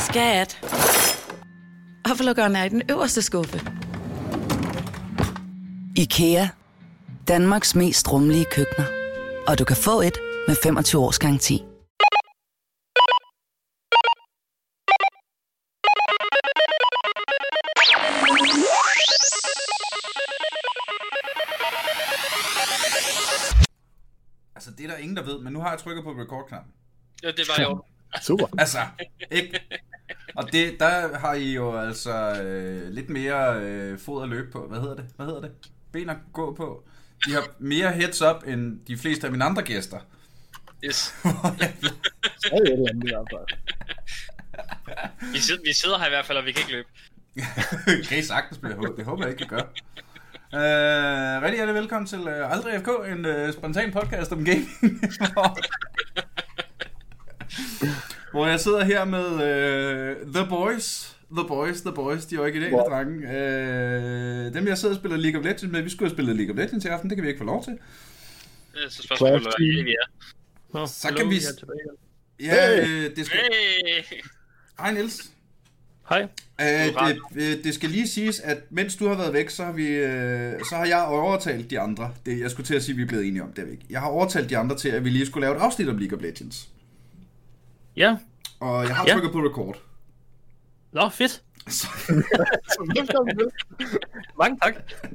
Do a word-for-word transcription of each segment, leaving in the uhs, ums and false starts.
Skat. Hvorfor lukker den i den øverste skuffe? IKEA. Danmarks mest rummelige køkkener. Og du kan få et med femogtyve års garanti. Altså, det er der ingen, der ved, men nu har jeg trykket på record-knappen. Ja, det var jo. Super. Altså, ikke? Og det, der har I jo altså øh, lidt mere øh, fod at løbe på. Hvad hedder det? Hvad hedder det? Ben at gå på. De har mere heads up end de fleste af mine andre gæster. Yes. vi, sidder, vi sidder her i hvert fald, og vi kan ikke løbe. Kan I sagtens blive håbet? Det håber jeg ikke, I gør. Uh, rigtig hjertelig velkommen til uh, Aldrig F K, en uh, spontan podcast om gaming. Hvor jeg sidder her med uh, The Boys. The Boys, The Boys, de originale wow. drenge. Uh, dem jeg sidder og spiller League of Legends med, vi skulle have spillet League of Legends i aften, det kan vi ikke få lov til. Ja, så spørgsmålet er, hvor vi er. Nå, så hello, kan vi... Ja, øh, det skal... Hey. Hej Niels. Hej. Uh, det, uh, det skal lige siges, at mens du har været væk, så har, vi, uh, så har jeg overtalt de andre. Det, jeg skulle til at sige, at vi er blevet enige om det. Er ikke. Jeg har overtalt de andre til, at vi lige skulle lave et afsnit om League of Legends. Ja. Og jeg har ja. trykket på record. Nå, fedt. Mange tak.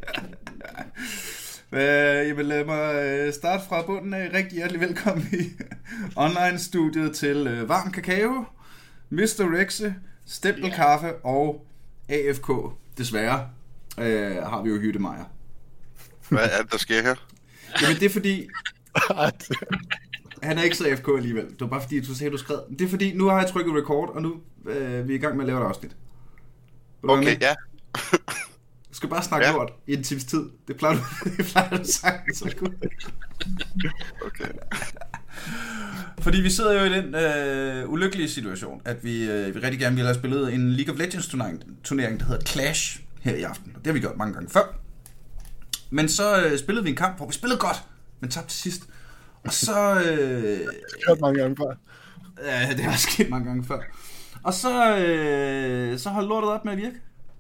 Uh, jeg vil lade mig starte fra bunden af. Rigtig hjertelig velkommen i online-studiet til uh, Varm Kakao, mister Rexe, Stempelkaffe yeah. og A F K. Desværre uh, har vi jo Hyttemeier. Hvad er det, der sker her? Jamen det er fordi... Han er ikke så A F K alligevel. Det var bare fordi, du sagde, du skrev. Det er fordi, nu har jeg trykket record, og nu øh, vi er i gang med at lave et afsnit. Okay, ja. Du skal bare snakke ja. lort i en times tid. Det plejer du, det plejer du sagtens at kunne. Okay. Fordi vi sidder jo i den øh, ulykkelige situation, at vi, øh, vi rigtig gerne ville have spillet en League of Legends turnering, turnering der hedder Clash her i aften. Og det har vi gjort mange gange før. Men så øh, spillede vi en kamp, hvor vi spillede godt, men tabte til sidst. Og så... Øh, det har mange gange før. Ja, det har sket mange gange før. Og så, øh, så holdt lortet op med at virke.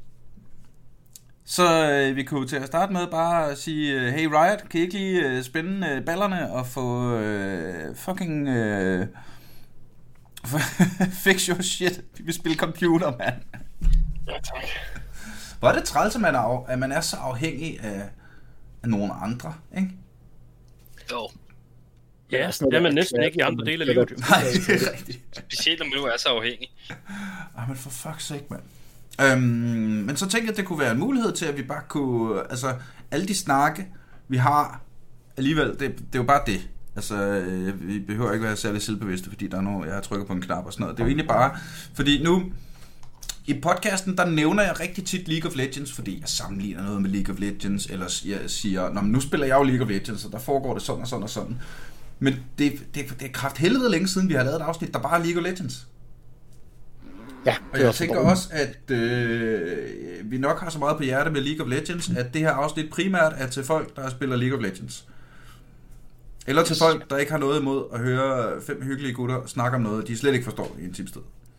Så øh, vi kunne til at starte med bare sige, hey Riot, kan I ikke lige øh, spænde øh, ballerne og få øh, fucking øh, fix your shit. Vi vil spille computer, mand. Ja, tak. Hvor er det træls, at man er, at man er så afhængig af, af nogle andre, ikke? Jo. Ja, det er man næsten ikke i andre dele af livet. Nej, det er rigtigt. Specielt om du er så afhængig. Ej, men for fuck's sake, mand. Øhm, men så tænkte jeg, at det kunne være en mulighed til, at vi bare kunne... Altså, alle de snakke, vi har alligevel, det, det er jo bare det. Altså, øh, vi behøver ikke være særlig selvbevidste, fordi der er noget, jeg har trykket på en knap og sådan noget. Det er jo egentlig bare... Fordi nu... I podcasten, der nævner jeg rigtig tit League of Legends, fordi jeg sammenligner noget med League of Legends, eller jeg siger, nå, men nu spiller jeg jo League of Legends, og der foregår det sådan og sådan og sådan. Men det, det, det er kraft helvede længe siden, vi har lavet et afsnit, der bare er League of Legends. Ja, og jeg tænker også, at øh, vi nok har så meget på hjerte med League of Legends, at det her afsnit primært er til folk, der spiller League of Legends. Eller til folk, der ikke har noget imod at høre fem hyggelige gutter snakke om noget, de slet ikke forstår i en times tid.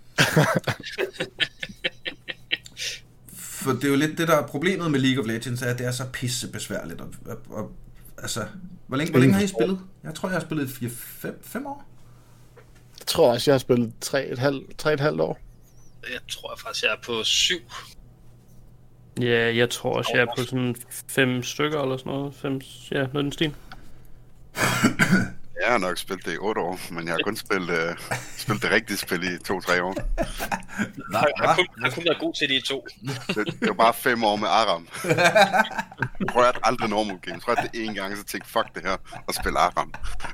For det er jo lidt det, der er problemet med League of Legends, er, at det er så pisse besværligt. Og, og, og, altså, hvor længe, hvor længe har I spillet? Jeg tror, jeg har spillet fire fem år. Jeg tror også, jeg har spillet tre og et halvt år. Jeg tror faktisk, jeg er på syv. Ja, jeg tror også, jeg er på sådan fem stykker eller sådan noget. Fem, ja, noget den stil. Jeg har nok spillet det i otte år, men jeg har kun spillet, uh, spillet det rigtige spil i to-tre år. Nej, jeg har kun, jeg har kun været god til de to. Det, det var bare fem år med Aram. Jeg rørte aldrig normal game. Jeg tror, at det en gang, så tænkte fuck det her, og spille Aram.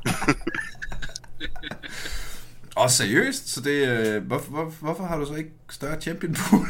Og seriøst? Så det, øh, hvorfor, hvor, hvorfor har du så ikke større champion pool?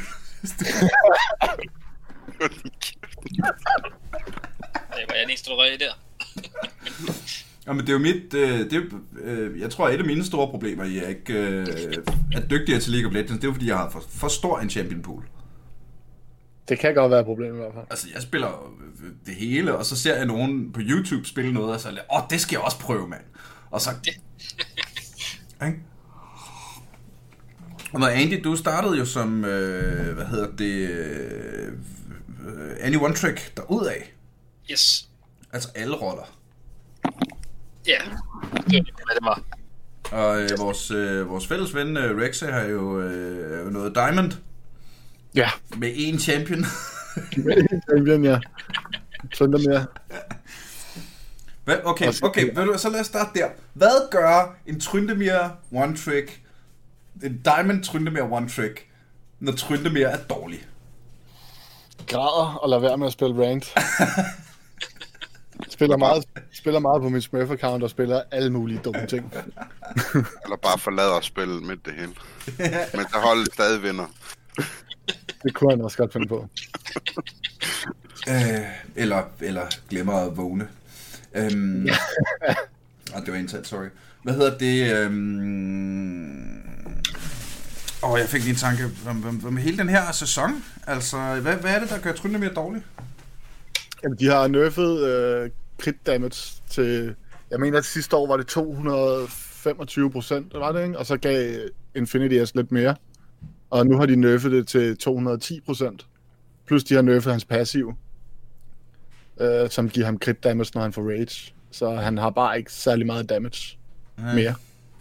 Det var jeg lige stod røg der. Ja, men det er jo mit, øh, det er, øh, jeg tror, at et af mine store problemer, jeg ikke øh, er dygtigere til League of Legends, det er jo, fordi jeg har for, for stor en champion pool. Det kan godt være et problem i hvert fald. Altså, jeg spiller det hele, og så ser jeg nogen på YouTube spille noget, og så er jeg, åh, det skal jeg også prøve, mand. Og så... Og Andy, du startede jo som, øh, hvad hedder det, øh, Any One Trick derudad. Yes. Altså alle roller. Ja, det var det var. Og øh, vores, øh, vores fælles ven øh, Rexe har jo øh, noget Diamond. Ja. Med én champion. Med én champion, ja. Sådan der mere. Hvad? Okay, okay, ved du, så lad os starte der. Hvad gør en Tryndemir One Trick, en Diamond Tryndemir One Trick, når Tryndemir er dårlig? Græder og lader være med at spille ranked. Spiller meget, spiller meget på min Smurf-account og spiller alle mulige dumme ting. Eller bare forlader at spille midt det hele. Men der holdet stadig vinder. Det kunne han også godt finde på. Øh, eller, eller glemmer at vågne. Øhm, ah, det var indsat, sorry. Hvad hedder det? Øhm... Åh, oh, jeg fik lige en tanke. Hvad med hele den her sæson? Altså, hvad, hvad er det, der gør Tryndemir dårlig? Jamen, de har nerfet øh, crit damage til... Jeg mener, at sidste år var det to hundrede og femogtyve procent, var det, ikke? Og så gav Infinity S lidt mere. Og nu har de nerfet det til to hundrede og ti procent. Plus de har nerfet hans passiv, øh, som giver ham crit damage, når han får rage. Så han har bare ikke særlig meget damage ja. mere.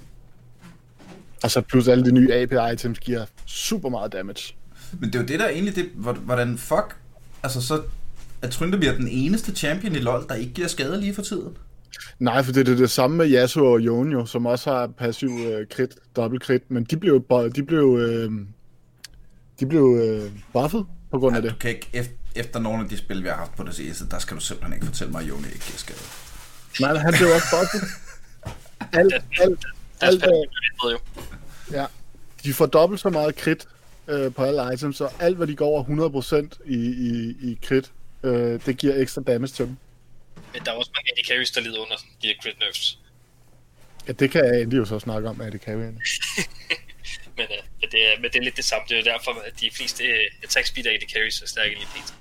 Og så plus alle de nye A P items giver super meget damage. Men det er jo det, der egentlig... Det, hvordan fuck... Altså, så er Tryndemir den eneste champion i LoL, der ikke giver skade lige for tiden? Nej, for det er det samme med Yasuo og Yone, som også har passiv øh, crit, dobbelt crit, men de blev, de blev, øh, de blev øh, buffet på grund af ja, det. Du kan ikke, efter, efter nogle af de spil, vi har haft på det sidste, der skal du simpelthen ikke fortælle mig, at Yone ikke giver skade. Nej, han blev også buffet. Alt, alt, alt, alt, ja, de får dobbelt så meget crit øh, på alle items, så alt, hvad de går over hundrede procent i, i, i crit, øh, det giver ekstra damage til dem. Men der er også mange A D carries, der lider under de her crit nerfs. Ja, det kan Andy jo så snakke om, A D carry'erne. men, uh, men, det er, men det er lidt det samme. Det er derfor, at de fleste uh, attack speed A D carries er stærke lige pt.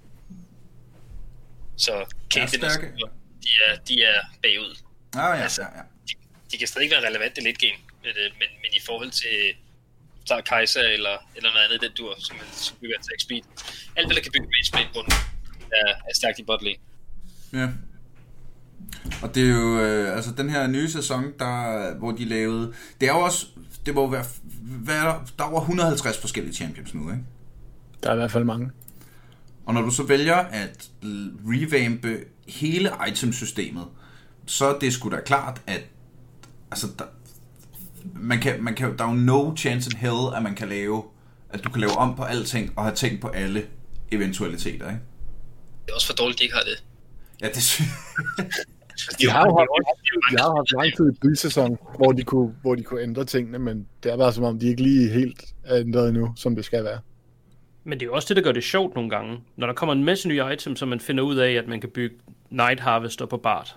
Så Caitlyn og de er, de er bagud. Ah, ja, altså, ja, ja. De, de kan stadig være relevante late game, men, men, men i forhold til Star Kaiser eller, eller noget andet, den dur, som, som bygger attack speed. Alt, hvad der kan bygge rage speed på den, er, er stærkt i bot lane. Ja. Og det er jo øh, altså den her nye sæson, der hvor de lavede, det er jo også, det må være, hvad er der, der er over et hundrede og halvtreds forskellige champions nu, ikke? Der er i hvert fald mange. Og når du så vælger at revampe hele itemsystemet, så er det sgu da klart, at altså der, man kan, man kan, der er jo no chance in hell, at man kan lave, at du kan lave om på alting og have tænkt på alle eventualiteter, ikke? Det er også for dårligt, de ikke har det. Ja, det synes De har jo haft, de har haft lang tid i bysæson, hvor de kunne, hvor de kunne ændre tingene, men det er bare som om, de ikke lige helt er ændret endnu, som det skal være. Men det er jo også det, der gør det sjovt nogle gange. Når der kommer en masse nye items, så man finder ud af, at man kan bygge Night Harvester på Bard.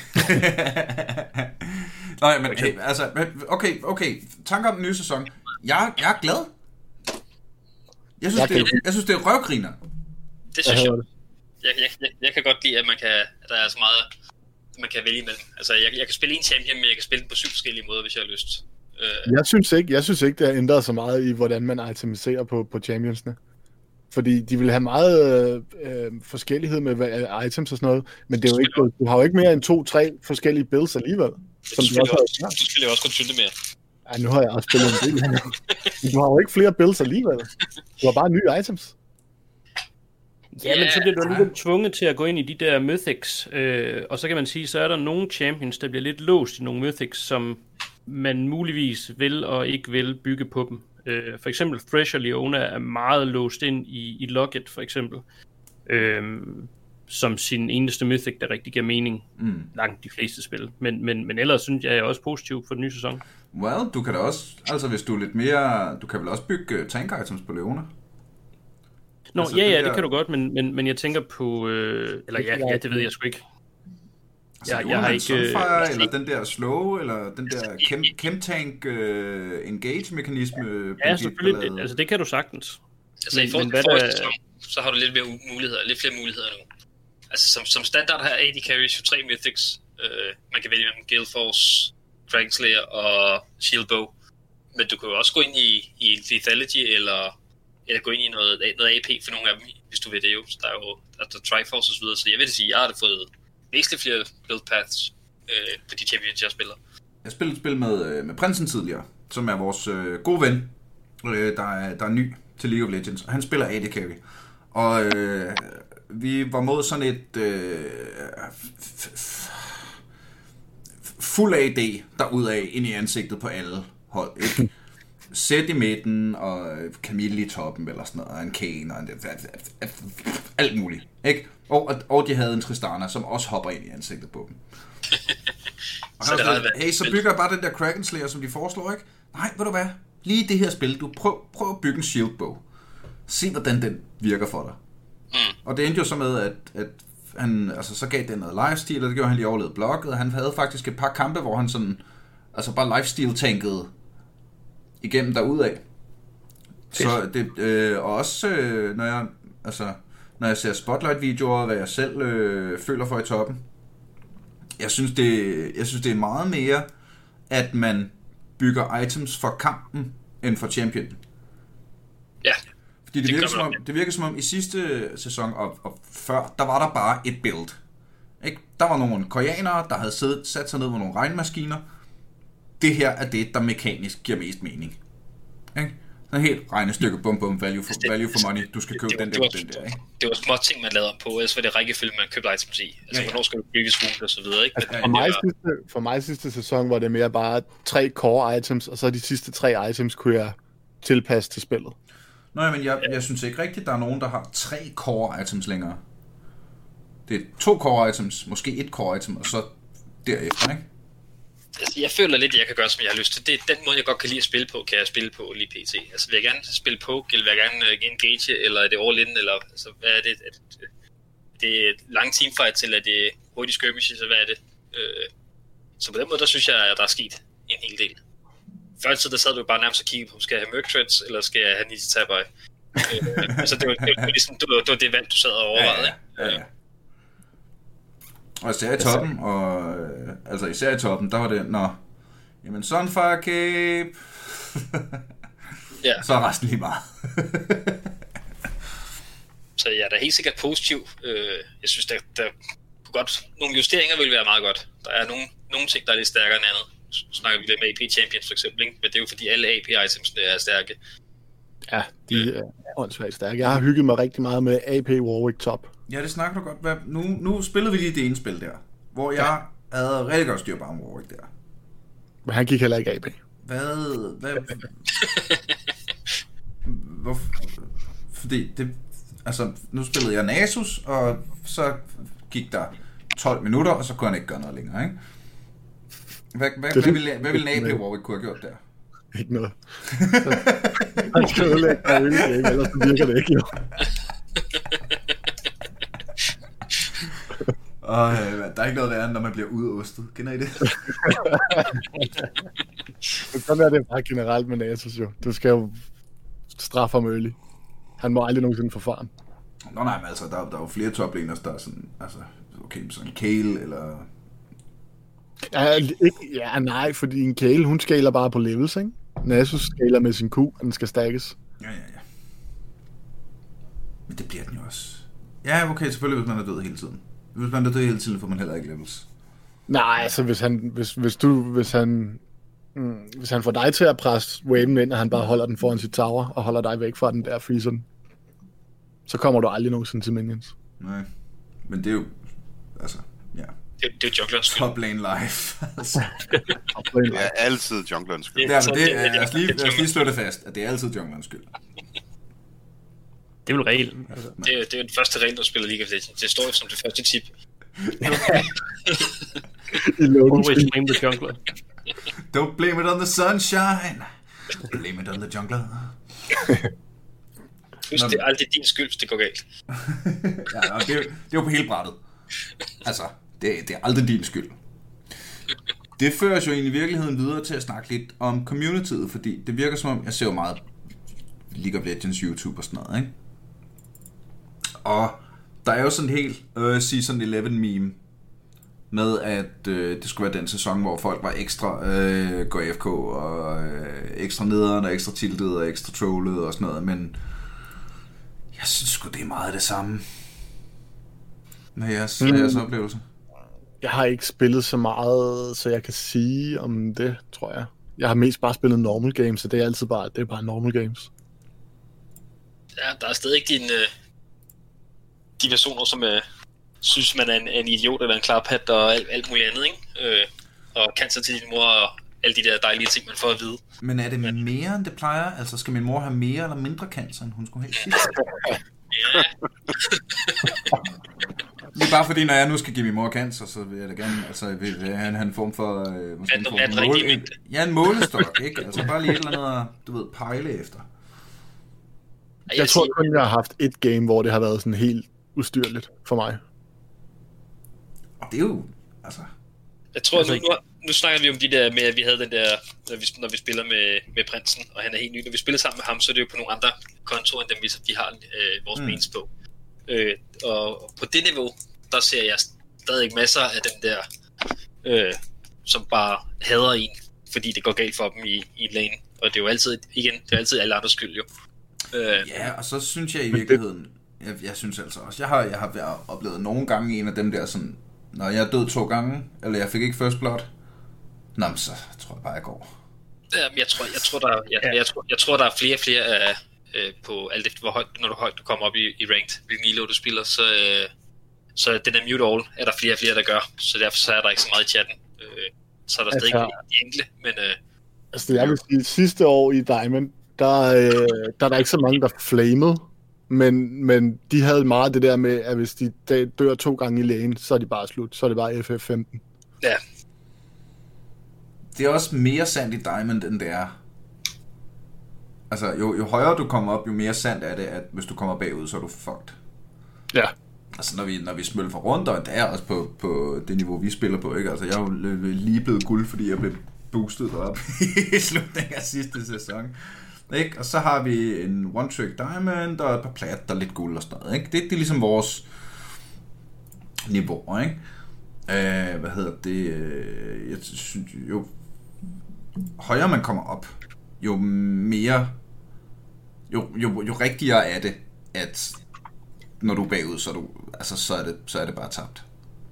Nej, men hey, altså, okay, okay, tanker om den nye sæson. Jeg, jeg er glad. Jeg synes, jeg, det, er, jeg synes det er røvgriner. Det synes jeg. Jeg, jeg, jeg, jeg kan godt lide, at man kan, at der er så meget, man kan vælge imellem. Altså, jeg, jeg kan spille en champion, men jeg kan spille den på syv forskellige måder, hvis jeg har lyst. Uh... Jeg synes ikke, jeg synes ikke, det har ændret så meget i, hvordan man itemiserer på, på championsne. Fordi de vil have meget øh, forskellighed med hvad, items og sådan noget, men det er jo ikke, du har jo ikke mere end to-tre forskellige builds alligevel. Som du, også, også, du spiller også kun Tynde mere. Ej, nu har jeg også spillet en del. Men du har jo ikke flere builds alligevel. Du har bare nye items. Ja, men så bliver du alligevel tvunget til at gå ind i de der mythics, øh, og så kan man sige, så er der nogle champions, der bliver lidt låst i nogle mythics, som man muligvis vil og ikke vil bygge på dem. Øh, for eksempel Thresh og Leona er meget låst ind i, i Locket, for eksempel, øh, som sin eneste mythic, der rigtig giver mening mm. langt de fleste spil. Men, men, men ellers synes jeg, jeg er også positiv for den nye sæson. Well, du kan da også, altså hvis du er lidt mere, du kan vel også bygge tank items på Leona? Nå, altså, ja, ja, det, det kan du godt, men, men, men jeg tænker på... Øh, eller ja, ja, det ved jeg sgu ikke. Altså, jeg, jeg har ikke... Sunfire, øh, eller den der slow, eller den der chem, chemtank uh, engage-mekanisme... Ja, selvfølgelig. Det, altså, det kan du sagtens. Altså, men, i forhold til forrige sæson, så har du lidt mere muligheder, lidt flere muligheder nu. Altså, som, som standard har A D carries jo tre mythics. Uh, man kan vælge mellem Gale Force, Dragon Slayer og Shield Bow. men du kan jo også gå ind i, i Lethality, eller, eller gå ind i noget, noget A P for nogle af dem, hvis du vil det jo. Så der er jo altså, Triforce og så videre, så jeg vil sige, jeg har da fået væsentligt flere build paths øh, på de champions, jeg spiller. Jeg spillede et spil med, med Prinsen tidligere, som er vores øh, gode ven, øh, der, er, der er ny til League of Legends, og han spiller A D Carry. Og øh, vi var mod sådan et øh, fuld A D derudad ind i ansigtet på alle hold, ikke? Sæt i midten, og Camille i toppen, eller sådan noget, og en Kane, og en, alt muligt, ikke? Og, og de havde en Tristana, som også hopper ind i ansigtet på dem. Og så, sådan, hey, så bygger jeg bare den der Kraken Slayer, som de foreslår, ikke? Nej, ved du hvad? Lige det her spil, du prøv, prøv at bygge en shieldbog. Se, hvordan den virker for dig. Mm. Og det endte jo så med, at, at han, altså, så gav den noget lifesteal, og det gjorde han lige overlevet blokket. Han havde faktisk et par kampe, hvor han sådan, altså bare lifesteal-tankede igennem derudad. Så det, øh, og også, øh, når jeg, altså, når jeg ser Spotlight-videoer, hvad jeg selv øh, føler for i toppen, jeg synes, det, jeg synes, det er meget mere, at man bygger items for kampen, end for championen. Ja. Fordi det, det, virker som om, det virker som om, i sidste sæson og, og før, der var der bare et build. Ikke? Der var nogle koreanere, der havde siddet, sat sig ned med nogle regnmaskiner. Det her er det, der mekanisk giver mest mening. Ikke? Sådan helt regnestykke, bum bum, value for, value for money. Du skal købe det, den der og den der. Ikke? Det var små ting, man lavede om på, ellers var det rækkefølge, man købte items i. Altså, ja, ja. Hvornår skal du bygge skole og så videre, ikke? Altså, for, mig var... sidste, for mig sidste sæson var det mere bare tre core items, og så de sidste tre items kunne jeg tilpasse til spillet. Nå, men jeg, jeg synes ikke rigtigt, der er nogen, der har tre core items længere. Det er to core items, måske et core item, og så derefter, ikke? Altså, jeg føler lidt, at jeg kan gøre, som jeg har lyst til. Det er den måde, jeg godt kan lide at spille på, kan jeg spille på lige pt. Altså, vil jeg gerne spille poke, eller vil jeg gerne uh, engage, eller er det all in, eller altså, hvad er det? Er det, det er et langt teamfight til, at det er hurtigt skirmishes, så hvad er det? Uh, så på den måde, der synes jeg, at der er sket en hel del. Før tid, der sad du bare nærmest og kiggede på, skal jeg have Merc Threads, eller skal jeg have Niti Tabai? uh, så det var, det, var ligesom, det, var, det var det valg, du sad og overvejede, ikke? Ja, ja, ja. Og især i toppen, og øh, altså især i toppen, der var det, nå, jamen Sunfire Cape, ja. Så er resten lige meget. Så jeg er da helt sikkert positiv. Jeg synes, der, der kunne godt, nogle justeringer ville være meget godt. Der er nogle, nogle ting, der er lidt stærkere end andet. Så snakker vi lidt med A P Champions for eksempel, ikke? Men det er jo fordi alle A P-items er stærke. Ja, de er åndssvagt stærke. Jeg har hygget mig rigtig meget med A P Warwick top. Ja, det snakker du godt. Hvad, nu, nu spillede vi lige det ene spil der, hvor jeg ja. havde rigtig godt styr på ham Warwick der. Men han gik heller ikke A P. Hvad? Hvad? Hvorfor? Fordi det, altså, nu spillede jeg Nasus, og så gik der tolv minutter, og så kunne han ikke gøre noget længere, ikke? Hvad, hvad, hvad, ville, hvad ville A P Warwick kunne have gjort der? Ikke noget. Han skal ødelægge mig ødelægge, ikke? Ellers virker det ikke, jo. Og øh, der er ikke noget værre, når man bliver udostet. Kender I det? Sådan er det bare generelt med Nasus, jo. Du skal jo straffe ham øl. Han må aldrig nogensinde få farm. Nå nej, men altså, der, der er jo flere toplaners, der er sådan, altså, okay, sådan Kayle, eller... Ja, ikke, ja, nej, fordi en Kayle, hun skaler bare på levels, ikke? Nasus skaler med sin Q, og den skal stakkes. Ja, ja, ja. Men det bliver den jo også. Ja, okay, selvfølgelig, hvis man er død hele tiden. Hvis man er død hele tiden, får man heller ikke levels. Nej, altså, hvis han, hvis, hvis du, hvis han, mm, hvis han får dig til at presse waven ind, og han bare holder den foran sit tower, og holder dig væk fra den der freezer, så kommer du aldrig nogensinde til minions. Nej, men det er jo, altså, ja. Det, det er jo junglerens skyld. Top lane life. Altså. Det er altid junglerens skyld. Det er, det, det, lad, os lige, lad os lige slå det fast, at det er altid junglerens skyld. Det er vel reglen. Altså. Det, det er jo den første regel, du spiller League of Legends. Det står jo som det første tip. Always blame the jungler. Don't blame it on the sunshine. Blame it on the jungler. Husk, det er aldrig din skyld, hvis det går galt. Ja, det, er, det er jo på hele brættet. Altså, det, det er aldrig din skyld. Det fører os jo i virkeligheden videre til at snakke lidt om communityet, fordi det virker som om, jeg ser jo meget League of Legends YouTube og sådan noget, ikke? Og der er jo sådan en helt øh, Season elleve meme med, at øh, det skulle være den sæson, hvor folk var ekstra øh, gå A F K og øh, ekstra nederen og ekstra tiltet og ekstra trollet og sådan noget, men jeg synes sgu, det er meget det samme med jeres, mm. jeres oplevelse. Jeg har ikke spillet så meget, så jeg kan sige om det, tror jeg. Jeg har mest bare spillet normal games, så det er altid bare, det er bare normal games. Ja, der er stadig ikke din, øh, de personer, som øh, synes, man er en, en idiot eller en klarpat og alt, alt muligt andet, ikke? Øh, og cancer til din mor og alle de der dejlige ting, man får at vide. Men er det mere, end det plejer? Altså, skal min mor have mere eller mindre cancer, end hun skulle have sidst? Ja. Det er bare fordi, når jeg nu skal give min mor cancer, så vil jeg da gerne, altså, vil jeg have en form for, øh, måske en form for mål, en, ja, en målestok, ikke? Altså, bare lige et eller andet, du ved, pejle efter. Jeg, jeg tror kun, jeg har haft et game, hvor det har været sådan helt ustyrligt for mig. Og det er jo, altså... Jeg tror, nu, nu, nu snakker vi om de der med, at vi havde den der, når vi, når vi spiller med, med prinsen, og han er helt ny. Når vi spiller sammen med ham, så er det jo på nogle andre kontorer, end dem vi, vi har øh, vores mm. mains på. Øh, og på det niveau, der ser jeg stadig masser af dem der, øh, som bare hader en, fordi det går galt for dem i, i lane. Og det er jo altid, igen, det er altid alle andres skyld jo. Øh, ja, og så synes jeg i virkeligheden, jeg, jeg synes altså også, jeg har, jeg har oplevet nogle gange en af dem der sådan, når jeg er død to gange, eller jeg fik ikke first blood, nå, men så tror jeg bare, jeg går. Ja, jeg tror, jeg tror, der, jeg, jeg, tror, jeg tror, der er flere og flere af, øh, på alt efter, hvor højt, når du højt du kommer op i, i ranked, hvilken elo du spiller, så, øh, så den der mute all er der flere og flere, der gør, så derfor så er der ikke så meget i chatten. Øh, så er der stadig altså, de enkle, men... Øh, altså, jeg vil sige, sidste år i Diamond, der, øh, der er der ikke så mange, der flamede, men, men de havde meget det der med, at hvis de dør to gange i lane, så er de bare slut, så er det bare F F femten. Ja. Det er også mere sandt i Diamond, end det er. Altså, jo, jo højere du kommer op, jo mere sandt er det, at hvis du kommer bagud, så er du fucked. Ja. Altså, når vi, når vi smølfer rundt, og det er også på, på det niveau, vi spiller på, ikke? Altså, jeg er jo lige blevet guld, fordi jeg blev boostet op i slutningen af sidste sæson. Ikke? Og så har vi en one-trick diamond, og et par plat, der er lidt guld og sådan noget, ikke? Det, det er ligesom vores niveauer, ikke? Uh, hvad hedder det? Uh, jeg synes jo højere man kommer op, jo mere jo, jo, jo rigtigere er det, at når du er bagud, så er, du, altså, så er, det, så er det bare tabt.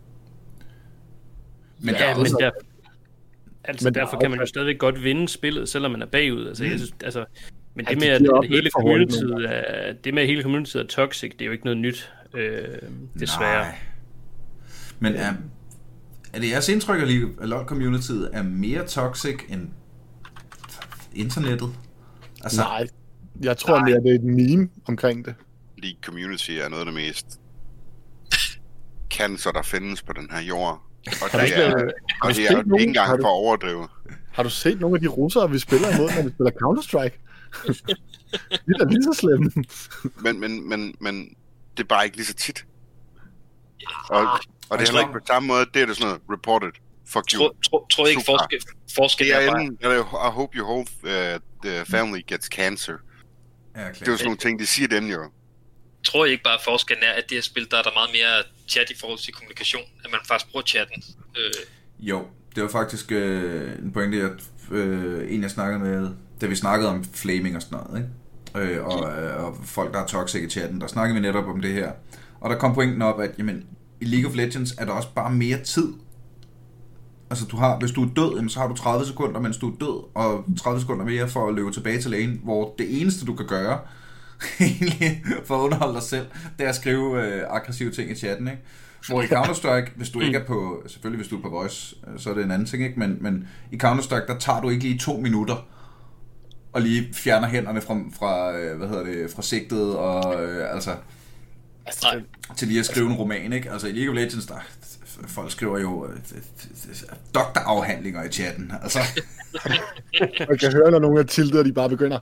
Men, ja, der men, også... der, altså, men derfor kan man jo stadigvæk godt vinde spillet, selvom man er bagud. Altså, mm. jeg synes, altså, men det med, at det hele community er, det med, at hele community er toxic, det er jo ikke noget nyt, øh, desværre. Nej. Men er, er det jeres indtryk, at LoL-communityet er mere toxic end internettet? Altså, nej, jeg tror mere, det er et meme omkring det. League community er noget af det mest cancer, der findes på den her jord. Og det er, lavet, og det er ikke engang for at overdrive. Har du set nogle af de russere, vi spiller imod, når vi spiller Counter-Strike? De er lige så slemme. men, men, men, men det er bare ikke lige så tit. Og, og det er heller ikke på samme måde, det er det sådan noget reported. Fuck you. Tror, tror, tror jeg ikke forskel, forskel er bare... I hope your whole uh, the family gets cancer. Ja, det er jo sådan nogle ting, de siger den jo. Tror jeg ikke bare, at forskellen er, at det her spil, der er der meget mere chat i forhold til kommunikation, at man faktisk bruger chatten. Øh. Jo, det var faktisk øh, en pointe, at øh, en jeg snakkede med, da vi snakkede om flaming og sådan noget, ikke? Øh, og, øh, og folk, der er toxic i chatten, der snakkede vi netop om det her. Og der kom pointen op, at jamen, i League of Legends er der også bare mere tid. Altså, du har, hvis du er død, jamen, så har du tredive sekunder, mens du er død, og tredive sekunder mere for at løbe tilbage til lane, hvor det eneste, du kan gøre, egentlig, for at underholde dig selv, det er at skrive øh, aggressive ting i chatten, ikke? Hvor i Counter-Strike, hvis du ikke er på, selvfølgelig hvis du er på voice, så er det en anden ting, ikke? Men, men i Counter-Strike, der tager du ikke lige to minutter, og lige fjerner hænderne fra, fra hvad hedder det, fra sigtet, og øh, altså, altså, til lige at skrive en roman, ikke? Altså i League of Legends, der folk skriver jo øh, doktorafhandlinger i chatten, altså. Man kan høre, når nogle af tilter, de bare begynder.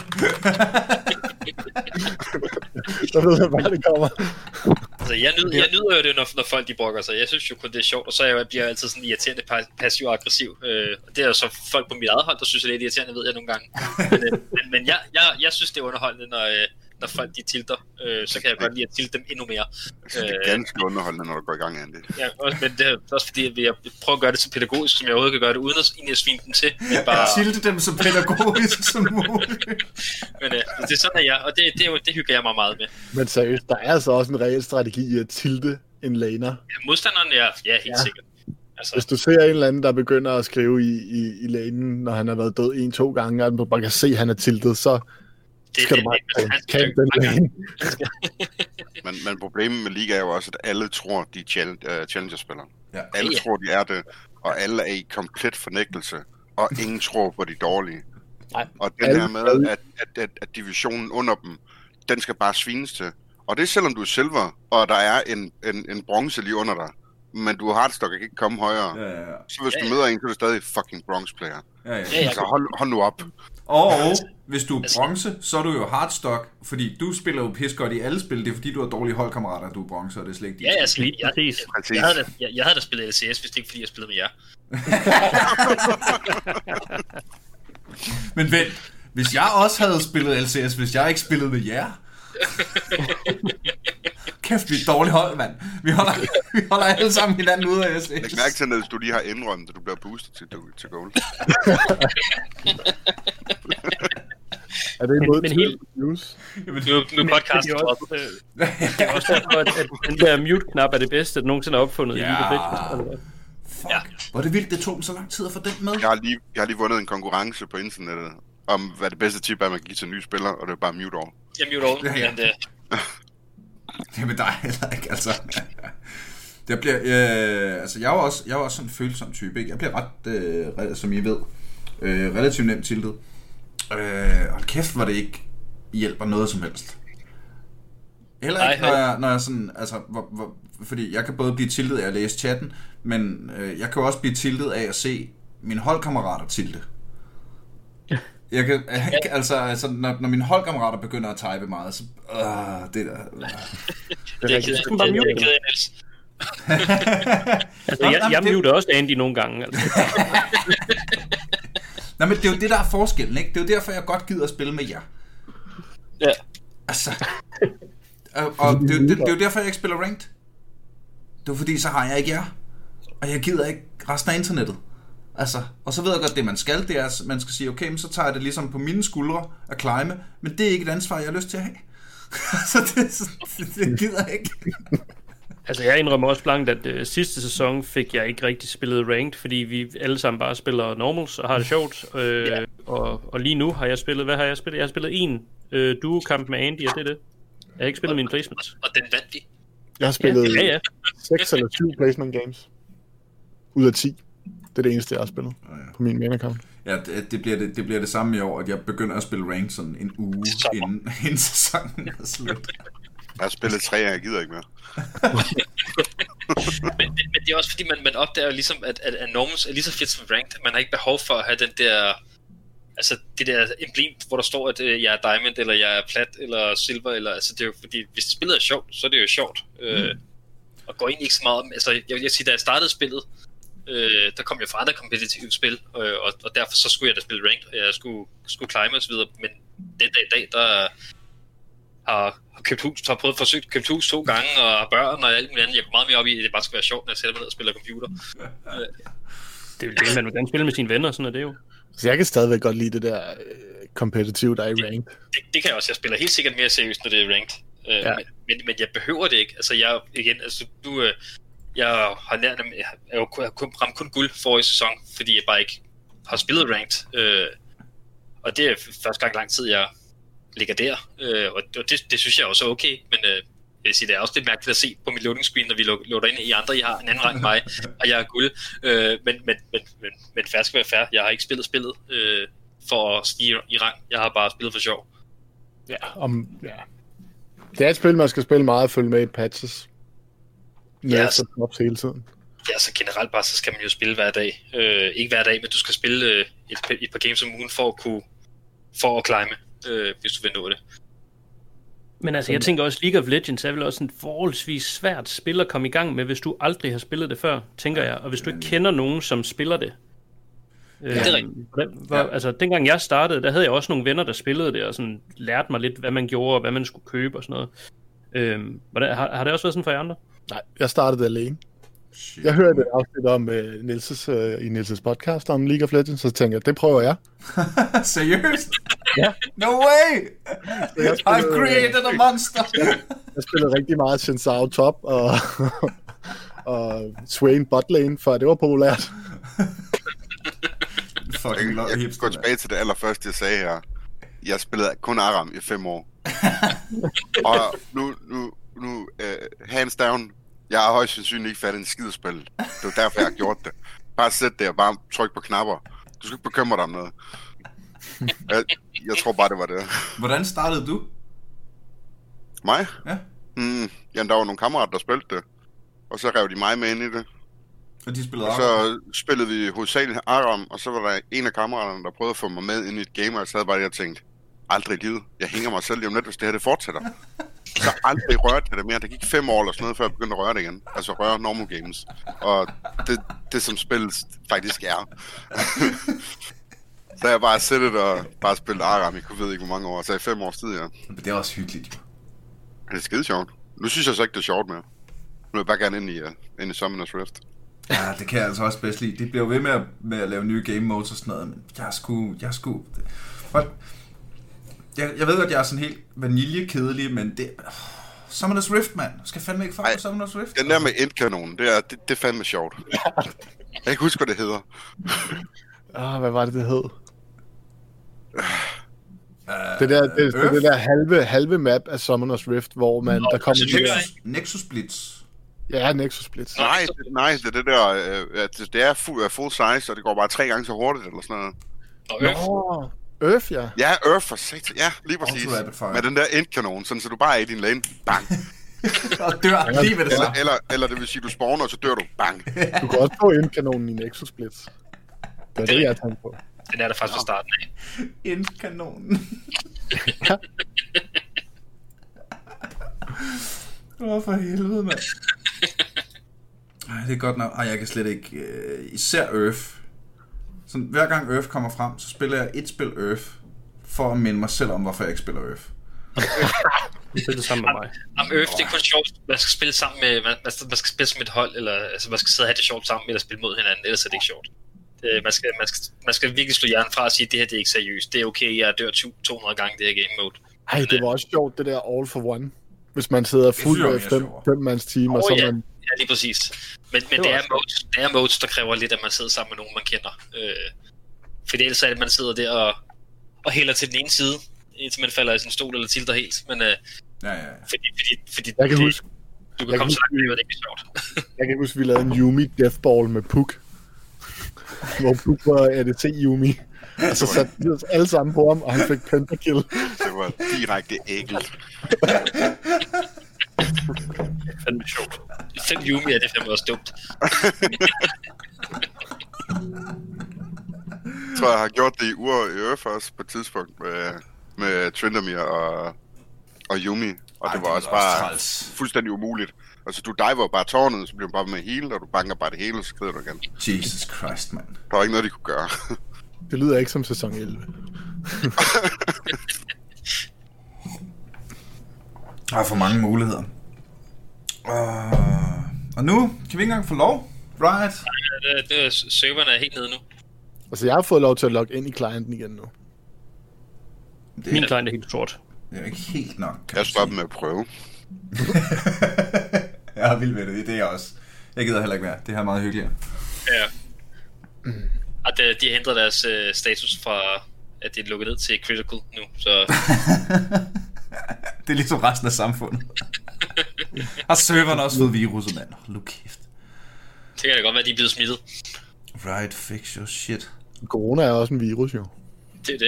Så ved jeg bare, det kommer. Altså, jeg, nyder, jeg nyder jo det, når, når folk de brokker sig. Jeg synes jo kun, det er sjovt, og så jeg bliver jeg altid sådan irriterende, passiv og aggressiv. Øh, og det er jo så folk på mit eget hold, der synes, det er lidt irriterende, ved jeg nogle gange. Men, øh, men, men jeg, jeg, jeg synes, det er underholdende, når, øh, når folk de tilter, øh, så kan jeg godt lide at tilte dem endnu mere. Altså, det er ganske underholdende, når du går i gang, Andy. Ja, også, men det er også fordi, at jeg prøver at gøre det så pædagogisk, som jeg overhovedet kan gøre det, uden at egentlig svine dem til. Men bare... Jeg tilte dem så pædagogisk som muligt. Men øh, det er sådan, at jeg, og det, det, er jo, det hygger jeg mig meget med. Men seriøst, der er altså også en reel strategi i at tilte en laner. Ja, modstanderen er, ja, helt ja. sikkert. Altså... Hvis du ser en eller anden, der begynder at skrive i, i, i lanen, når han har været død en-to gange, og man bare kan se, at han er tiltet, så det, skal det, du bare det, kan den lane. men, men problemet med Liga er jo også, at alle tror, de er challenge, uh, Challenger-spillere. Ja. Alle Ja. tror, de er det, og alle er i komplet fornægtelse, og ingen tror på de dårlige. Nej. Og den Alle- her med, at, at, at, at divisionen under dem, den skal bare svines til. Og det er selvom du er silver, og der er en, en, en bronze lige under dig, men du har hardstock og kan ikke komme højere. Ja, ja, ja. Så hvis Ja, du ja. møder en, så er du stadig fucking bronze player. Ja, ja. Ja, ja. Altså hold, hold nu op. Og hvis du er bronze, så er du jo hardstock, fordi du spiller jo pis godt i alle spil. Det er fordi, du har dårlige holdkammerater, du er bronze, og det er slet ikke dit. Ja, altså, Lige jeg, præcis. jeg, Præcis. jeg, havde da, jeg, jeg havde da spillet L C S, hvis det ikke fordi, jeg spillede med jer. Men vent, hvis jeg også havde spillet L C S, hvis jeg ikke spillede med jer... Kæft, vi er et dårligt hold, mand. Vi holder, vi holder alle sammen hinanden ude af L C S. Læg mærke til, at du lige har indrømmet, at du bliver boostet til, til gold. Er det imod Men til helt- news? Nu, nu er podcast det er også, øh, det er også derfor, at, at den der mute-knap er det bedste, der nogensinde er opfundet Ja. i League of Legends. Altså, Fuck, ja. Hvor er det vildt, det tog dem så lang tid at få den med. Jeg har lige, jeg har lige vundet en konkurrence på internettet, om hvad det bedste tip er, man kan give til nye spillere, og det er bare mute all. Jeg mute all, Ja, ja. men uh, Jamen, der er heller ikke, altså... Det bliver, øh, altså, jeg er jo også, jeg er jo også sådan en følsom type, ikke? Jeg bliver ret, øh, re- som I ved, øh, relativt nemt tiltet. Øh, og kæft, hvor det ikke hjælper noget som helst. Heller Nej, ikke, når jeg, når jeg sådan, altså, hvor, hvor, fordi jeg kan både blive tiltet af at læse chatten, men øh, jeg kan jo også blive tiltet af at se mine holdkammerater tilte. Jeg kan, altså, altså når, når mine holdkammerater begynder at type meget, så, øh, det der... Øh. det er jeg ked af, skal bare det er mute jeg ked af, Niels. altså, jeg, jeg det- muter også Andy nogle gange. Altså. Nej, men det er jo det, der er forskellen, ikke? Det er jo derfor, jeg godt gider at spille med jer. Ja. Altså... Og, og det, er jo- det, det er jo derfor, jeg ikke spiller ranked. Det er fordi, så har jeg ikke jer. Og jeg gider ikke resten af internettet. Altså, og så ved jeg godt, det man skal, det er, at man skal sige, okay, men så tager jeg det ligesom på mine skuldre at climbe, men det er ikke et ansvar, jeg har lyst til at have. Så det, så, det gider jeg ikke. Altså, jeg indrømmer også blankt, at øh, sidste sæson fik jeg ikke rigtig spillet ranked, fordi vi alle sammen bare spiller normals og har det sjovt. Øh, Ja. og, og lige nu har jeg spillet, hvad har jeg spillet? Jeg har spillet en øh, duo-kamp med Andy, og det er det. Jeg har ikke spillet mine placements. Og den vandt vi. Jeg har spillet Ja, ja. seks eller syv placement games. Ud af ti. Det er det eneste, jeg har spillet på min main account. Ja, det, det, bliver det, det bliver det samme i år, at jeg begynder at spille ranked sådan en uge inden, inden sæsonen er slut. Jeg har spillet tre, jeg gider ikke mere. Men, men, men det er også fordi, man, man opdager ligesom, at, at, at normals er lige så fedt som ranked. Man har ikke behov for at have den der... Altså det der emblem, hvor der står, at øh, jeg er diamond, eller jeg er plat, eller silver, eller... Altså det er jo fordi, hvis spillet er sjovt, så er det jo sjovt. Mm. Øh, og går egentlig ikke så meget... Altså jeg vil sige, da jeg startede spillet, øh, der kom jeg fra andre kompetitive spil, øh, og, og derfor så skulle jeg da spille ranked, og jeg skulle, skulle climbe og så videre. Men den dag i dag, der har, har købt hus, har prøvet forsøgt at købe hus to gange, og har børn og alt muligt andet. Jeg går meget mere op i, at det bare skal være sjovt, når jeg sætter mig ned og spiller computer. Øh, Det er jo det, man vil gerne spille med sine venner, sådan er det jo. Så jeg kan stadigvæk godt lide det der øh, competitive, der er i ranked. det, det kan jeg også. Jeg spiller helt sikkert mere seriøst, når det er ranked. Øh, Ja. men, men, men jeg behøver det ikke. Altså jeg, igen, altså du, øh, jeg har lært, at jeg har jo kun, jeg har kun ramt kun guld forrige sæson, fordi jeg bare ikke har spillet ranked. Øh, og det er første gang i lang tid, jeg ligger der. Øh, og det, det synes jeg også er okay, men øh, jeg vil sige, det er også lidt mærkeligt at se på mit loading screen, når vi loader ind i andre, jeg har en anden rang end mig, og jeg er guld. Øh, men, men, men, men, men fair skal være fair. Jeg har ikke spillet spillet øh, for at stige i rang. Jeg har bare spillet for sjov. Ja, om, ja. Det er et spil, man skal spille meget og følge med i patches. Ja, Ja, altså- så drops hele tiden. Ja, så generelt bare, så skal man jo spille hver dag. Øh, ikke hver dag, men du skal spille øh, et, et par games om ugen for at kunne for at climbe, øh, hvis du vil nå det. Men altså, jeg tænker også, League of Legends er vel også en forholdsvis svært spil at komme i gang med, hvis du aldrig har spillet det før, tænker jeg. Og hvis du ikke kender nogen, som spiller det. det er rigtigt. Hvor, altså, dengang jeg startede, der havde jeg også nogle venner, der spillede det, og sådan lærte mig lidt, hvad man gjorde, og hvad man skulle købe og sådan noget. Øhm, hvordan, har, har det også været sådan for jer andre? Nej, jeg startede det alene. Shit. Jeg hørte et afsnit om uh, Nielses, uh, i Nielses podcast om League of Legends, så tænkte jeg, det prøver jeg. Seriøst? Ja. No way! Spillede, I've created a monster! jeg, jeg spillede rigtig meget Shinzao top og, og Swain bot lane, for det var populært. Fucking jeg, jeg går tilbage til det allerførste, jeg sagde her. Jeg spillede kun Aram i fem år. Og nu, nu, nu uh, hands down, jeg har højst sandsynligt ikke fattet en skidespil. Det var derfor, jeg har gjort det. Bare sæt det og bare tryk på knapper. Du skal ikke bekymre dig om noget. Jeg, jeg tror bare, det var det. Hvordan startede du? Mig? Ja. Mm, jamen, der var nogle kammerater, der spillede det. Og så rev de mig med ind i det. Og de spillede Og så spillede vi hovedsageligt Aram, og så var der en af kammeraterne, der prøvede at få mig med ind i et game, og jeg sad bare der og tænkte, aldrig i livet. Jeg hænger mig selv lige om lidt, hvis det her det fortsætter. Så aldrig rørte jeg det mere. Det gik fem år eller sådan noget, før jeg begyndte at røre det igen. Altså røre normal games. Og det, det som spillet faktisk er. Så jeg bare sættet og bare spillet Aram i, jeg ved ikke hvor mange år. Så i fem års tid, ja. Men det er også hyggeligt, jo. Det er skide sjovt. Nu synes jeg så ikke, det er sjovt mere. Nu vil jeg bare gerne ind i, uh, ind i Summoner's Rift. Ja, det kan jeg altså også bedst lide. De bliver jo ved med at, med at lave nye game modes og sådan noget, men jeg er sgu... Jeg er sgu... What? Jeg, jeg ved godt, jeg er sådan helt vaniljekedelig, men det... Oh, Summoner's Rift, mand. Skal fandme ikke fuck på Summoner's Rift? Den der med endkanonen, det er, det, det er fandme sjovt. Jeg kan ikke huske, hvad det hedder. Ah, hvad var det, det hed? Uh, det der, det, det, det der halve, halve map af Summoner's Rift, hvor man... Nå, der kommer Nexus, Nexus Blitz. Ja, Nexus Blitz. Nej, det, nej, det er det der... Øh, det, det er full, full size, og det går bare tre gange så hurtigt, eller sådan noget. Og Earth. Nå, Earth, ja. Ja, Earth for satan. Ja, lige præcis. Med den der endkanon, sådan så du bare er i din lane. Bang. Og dør lige ved det eller, samme. eller, eller det vil sige, du spawner, og så dør du. Bang. Du kan også få endkanonen i Nexus Blitz. Det er det, jeg har tænkt på. Den er der faktisk fra starten af. Endkanonen. Åh, oh, for helvede, mand. Ej, det er godt nok. Ej, jeg kan slet ikke... Uh, især Earth. Sådan, hver gang Earth kommer frem, så spiller jeg et spil Earth, for at minde mig selv om, hvorfor jeg ikke spiller Earth. Det er det samme med mig. Om Earth, det er kun sjovt. Man skal spille sammen med... Man, man skal spille som et hold, eller altså, man skal sidde og have det sjovt sammen, eller spille mod hinanden, ellers er det ikke sjovt. Det, man, skal, man, skal, man skal virkelig slå hjernen fra og sige, at det her det er ikke seriøst. Det er okay, jeg dør to hundrede gange det her game mode. Ej, det var også sjovt, det der all for one. Hvis man sidder fuld af fem, fem mands team, oh, og så ja. man... Ja, lige præcis. Men, men det, det, er modes, det er modes, der kræver lidt, at man sidder sammen med nogen, man kender. Øh, fordi ellers er det, at man sidder der og, og hælder til den ene side, indtil man falder i sin stol eller tilter helt. Men, øh, ja, ja, ja. Fordi, fordi, fordi jeg kan det, huske, du kan komme så langt, det er ikke sjovt. Jeg kan huske, vi lavede en Yumi Deathball med Puk. Hvor Puk var A D C Yumi. Og så satte vi os alle sammen på ham, og han fik pentakill. Det var direkte ægelt. Fandme sjovt. Fem Yumi er det fandme også dumt. Jeg tror, jeg har gjort det i uger i Earth også på et tidspunkt med, med Tryndamere og, og Yumi. Og Ej, det var det også også bare træls. fuldstændig umuligt. Altså, du diver bare tårnet, så bliver du bare med heal, og du banker bare det hele, og så skrider du igen. Jesus Christ, mand. Der var ikke noget, de kunne gøre. Det lyder ikke som sæson elleve. Der er for mange muligheder. Uh, og nu kan vi ikke engang få lov, right? Nej, det, det, serverne er helt nede nu. Altså, jeg har fået lov til at logge ind i clienten igen nu. Det Min er, client er helt sort. det er ikke helt nok, kan Jeg stoppede med at prøve. Jeg er vild med det, det er jeg også. Jeg gider heller ikke mere, det her er meget hyggeligt. Ja. Og de, de har ændret deres uh, status fra, at de er lukket ned til critical nu, så... Det er ligesom resten af samfundet. Har serverne også fået viruset, mand? Nu kæft. Det kan da godt være, at de er blevet smittet. Right, fix your shit. Corona er også en virus, jo. Det er det.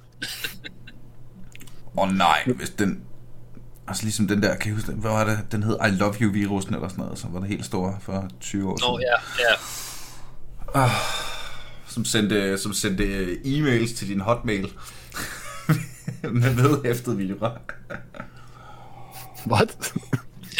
Åh oh, nej, hvis den... Altså ligesom den der, kan jeg huske, hvad var det? Den hed I Love You-virusen eller sådan noget, som var det helt store for tyve år siden. Nå, ja, ja. Oh, som sendte, som sendte e-mails til din hotmail. Med vedhæftet virer. What?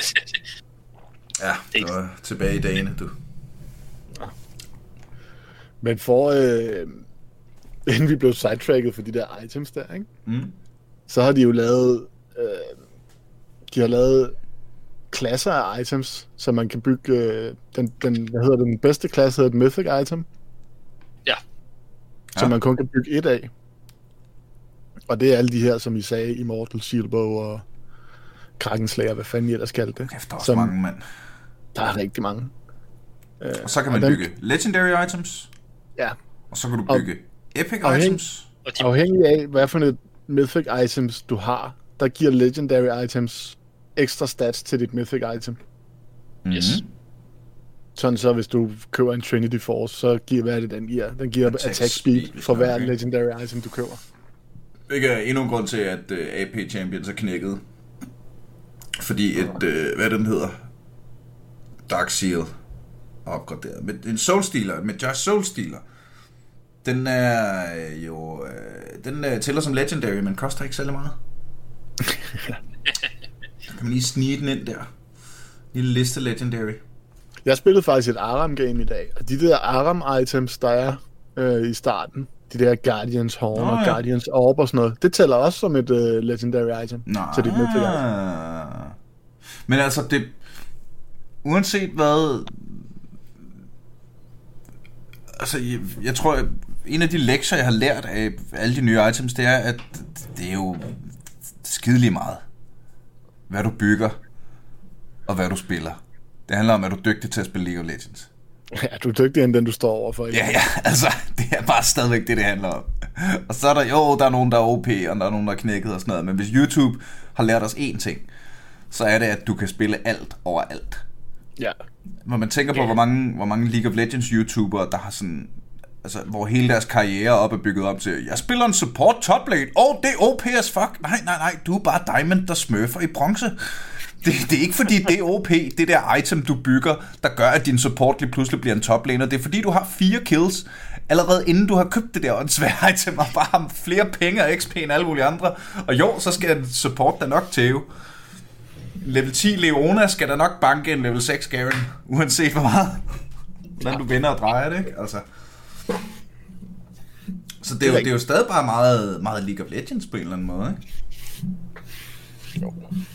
Ja, det var tilbage i dagene, du. Men for... Øh, inden vi blev sidetracket for de der items der, ikke? Mm. Så har de jo lavet... Øh, de har lavet klasser af items, så man kan bygge... Øh, den, den, hvad hedder det, den bedste klasse hedder et mythic item. Ja. Så Ja. man kun kan bygge et af. Og det er alle de her, som I sagde, Immortal, Shieldbow og Krakenslayer, hvad fanden I ellers kaldte det. Kæft, der er også Som- mange, mand. Der er rigtig mange. Øh, Og så kan og man den- bygge legendary items, Ja, og så kan du Og- bygge epic afhæng- items. Og de, afhængig af, hvad for et mythic items du har, der giver legendary items ekstra stats til dit mythic item. yes. Mhm. Sådan så, hvis du køber en Trinity Force, så giver, hvad er det, den giver? Den giver Attack attack, speed speed, for hver okay. legendary item, du køber. Hvilket er endnu en grund til, at uh, A P Champions er knækket. Fordi et, uh, hvad den hedder, Dark Seal er opgraderet. Med en Soul Stealer, med Josh Soul Stealer. Den er øh, jo, uh, den uh, tæller som legendary, men koster ikke særlig meget. Så kan man lige snige den ind der. Lille liste legendary. Jeg spillede faktisk et Aram-game i dag, og de der Aram-items, der er øh, i starten, de der Guardians Horn Nå, og ja. Guardians Orb og sådan noget, det tæller også som et øh, legendary item. Nej. Så det er mythic item. Men altså, det... Uanset hvad... Altså, jeg, jeg tror, at en af de lektier, jeg har lært af alle de nye items, det er, at det er jo skideligt meget. Hvad du bygger, og hvad du spiller. Det handler om, at du er dygtig til at spille League of Legends. Ja, du er dygtigere end den, du står overfor. Ja, ja, altså, det er bare stadigvæk det, det handler om. Og så er der, jo, der er nogen, der er O P, og der er nogen, der er knækket og sådan noget. Men hvis YouTube har lært os én ting, så er det, at du kan spille alt overalt. Ja. Når man tænker på, hvor mange, hvor mange League of Legends YouTubere, der har sådan... Altså, hvor hele deres karriere op er bygget op til, jeg spiller en support toplane, åh, oh, det er O P as fuck. Nej, nej, nej, du er bare diamond, der smurfer i bronze. Det, det er ikke fordi, det er O P, det der item, du bygger, der gør, at din support lige pludselig bliver en toplaner. Det er fordi, du har fire kills, allerede inden du har købt det der åndsvære item, og bare har flere penge og X P end alle mulige andre. Og jo, så skal en support da nok tæve. Level ti Leona skal da nok banke en level seks Garen, uanset hvor meget. Hvordan du vender og drejer det, ikke? Altså. Så det er, jo, det er jo stadig bare meget, meget League of Legends på en eller anden måde, ikke? Jo.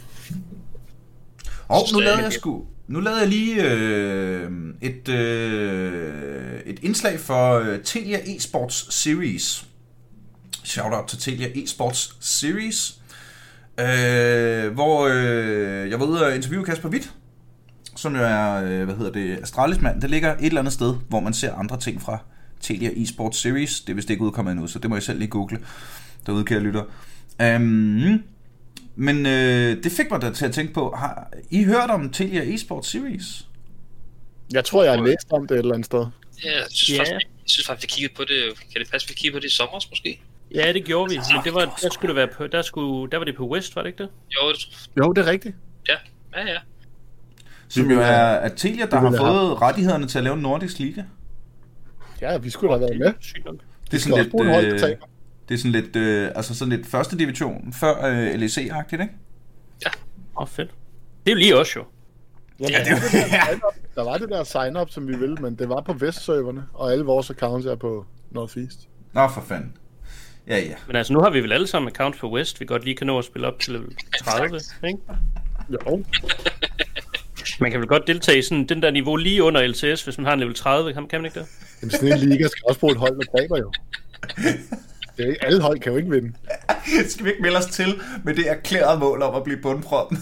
Og nu lavede jeg sgu, nu lavede jeg lige øh, et, øh, et indslag for øh, Telia eSports Series. Shout out til Telia eSports Series. Øh, hvor øh, jeg var ude og interviewe Kasper Witt, som jo er, øh, hvad hedder det, Astralis mand. Det ligger et eller andet sted, hvor man ser andre ting fra Telia eSports Series. Det er vist ikke udkommet endnu, så det må jeg selv lige google derude, kære lytter. Um, men øh, det fik mig da til at tænke på, har I hørt om Telia eSports Series? Jeg tror, jeg har læst om det et eller andet sted. Ja, jeg synes, Ja. faktisk, jeg synes faktisk, vi kiggede på det. Kan det passe, vi kiggede på det i sommer måske? Ja, det gjorde vi. Men det var, der skulle det være på, der, skulle, der var det på West, var det ikke det? Jo, det, Jo, det er rigtigt. ja, ja, ja. Som jo er at Telia, der vi har vil have- fået rettighederne til at lave en nordisk liga. Ja, vi skulle da have været med. Sygt nok. Det er skal sådan også lidt, bruge en hold, der øh, taber. det er sådan lidt, øh, altså sådan lidt første division, før øh, L E C-agtigt, ikke? Åh, oh, fedt. Det er jo lige også jo. Ja, Ja, det der, er var jo- det der, sign-up, der var det der sign-up, som vi ville, men det var på Vest-serverne, og alle vores accounts er på Northeast. Nå, for fanden. Ja, ja. Men altså, nu har vi vel alle sammen accounts på West, vi godt lige kan nå at spille op til level tredive, ikke? Jo, Man kan vel godt deltage i sådan den der niveau lige under L T S, hvis man har en level tredive, kan, kan man ikke det? men sådan en liga skal også bruge et hold, der taber jo. Det er, ikke- alle hold kan jo ikke vinde. Skal vi ikke melde os til med det erklærede mål om at blive bundproppen?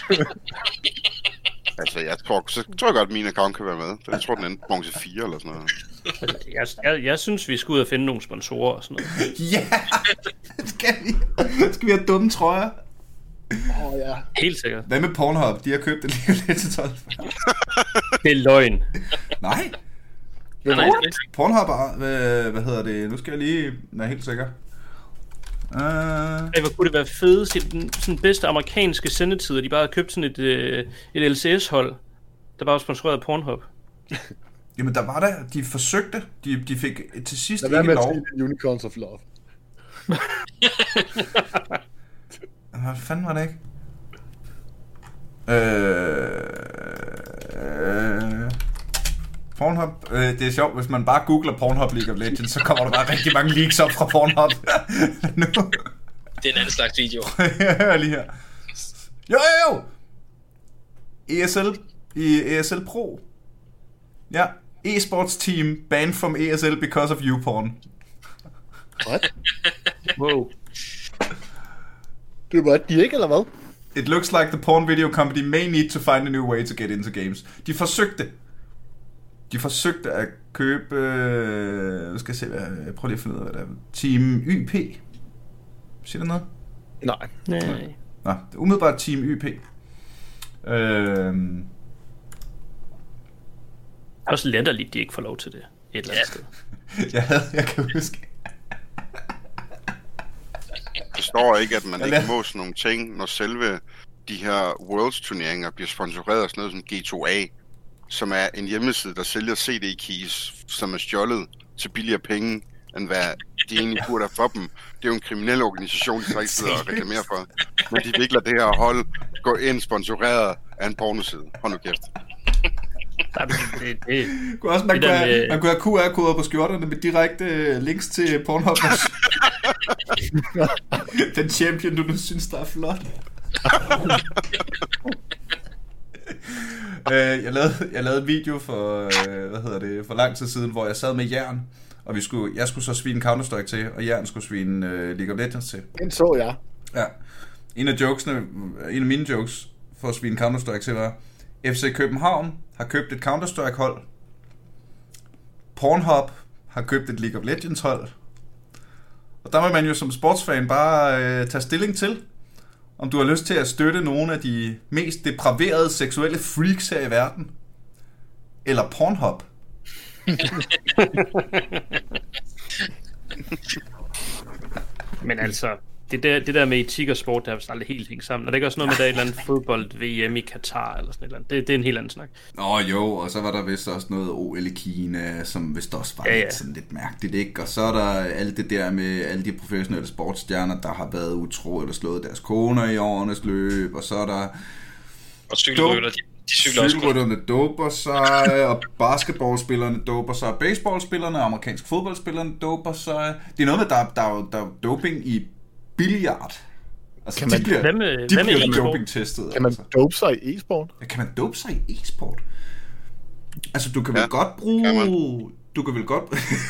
Altså, jeg tror, så tror jeg godt, at min account kan være med. Jeg tror, den endte bronze fire eller sådan noget. Jeg, jeg, jeg synes, vi skal ud og finde nogle sponsorer og sådan noget. Ja, skal vi. Skal vi have dumme trøjer? Åh oh, ja. Helt sikkert. Hvad med Pornhub? De har købt det lige lidt til tolv. Det er løgn. Nej, Nej, nej, nej. Pornhub er, hvad, hvad hedder det? Nu skal jeg lige være helt sikker. Uh, Ej, hvor kunne det være fedest i den sådan bedste amerikanske sendetider, de bare havde købt sådan et, øh, et L C S-hold, der bare var sponsoreret af Pornhub. jamen, der var der, de forsøgte, de, de fik til sidst Lad være ikke med at lov. sige det, Unicorns of Love. Hvad fanden var det ikke? Øh, øh, Pornhub, øh, det, det er sjovt, hvis man bare googler Pornhub League of Legends, så kommer der bare rigtig mange leaks op fra Pornhub. Nu. Det er en anden slags video. Hør lige her. Jo, jo, jo! E S L i E S L Pro. Ja, e-sports team banned from E S L because of YouPorn. What? Wow. Det var de ikke, eller hvad? It looks like the porn video company may need to find a new way to get into games. De forsøgte. De forsøgte at købe... Øh, skal jeg se, hvad, prøv lige at finde ud af, hvad det er. Team Y P. Siger det noget? Nej. Nej. Nå, det er umiddelbart Team Y P. Øhm... Det er også letterligt, de ikke får lov til det et eller andet Ja. sted. jeg, havde, jeg kan huske... Det står ikke, at man Ja, ikke det- må sådan nogle ting, når selve de her Worlds-turneringer bliver sponsoreret af sådan noget som G to A, som er en hjemmeside, der sælger C D-keys, som er stjålet til billigere penge, end hvad de egentlig burde have for dem. Det er jo en kriminel organisation, de så ikke sidder og reklamerer for. Men de vikler det her hold gå ind sponsoreret af en pornoside. Hold nu kæft. Nej, men det, det, Kunne også, man, Det kunne der have, med- man kunne have Q R-koder på skjorterne med direkte øh, links til Pornhub. Den champion, du nu synes, der er flot. øh, jeg, lavede, jeg lavede en video for, øh, hvad hedder det, for lang tid siden, hvor jeg sad med Jern, og vi skulle, jeg skulle så svine Counter-Strike til, og Jern skulle svine øh, League of Legends til. Den så jeg. Ja. En af jokesene, en af mine jokes for at svine Counter-Strike til var, F C København har købt et Counter-Strike hold. Pornhub har købt et League of Legends hold. Og der må man jo som sportsfan bare øh, tage stilling til, om du har lyst til at støtte nogle af de mest depraverede seksuelle freaks her i verden. Eller Pornhub. men altså, det der, det der med etik og sport, der har vist aldrig helt hængt sammen. Og det er ikke også noget med, at der er et eller andet fodbold-V M i Katar, eller sådan et eller andet. Det, det er en helt anden snak. Nå jo, og så var der vist også noget O L i Kina, som vist også var Ja, ja. lidt, sådan lidt mærkeligt, ikke? Og så er der alt det der med alle de professionelle sportsstjerner, der har været utro eller slået deres koner i årenes løb, og så er der Og cykelrytter, de, de cykler også kun. cykelrytterne doper sig, og basketballspillerne doper sig, og baseballspillerne og amerikanske fodboldspillerne doper sig. Det er noget med, der, der, er jo- der er jo doping i billiard. Altså, Kan de man- bliver, Hvad med, de hvad med bliver e-sport? dopingtestet. Kan man altså. dope sig i e-sport? Ja, kan man dope sig i e-sport? Altså, du kan Ja, vel godt bruge... kan man. Du kan vel godt...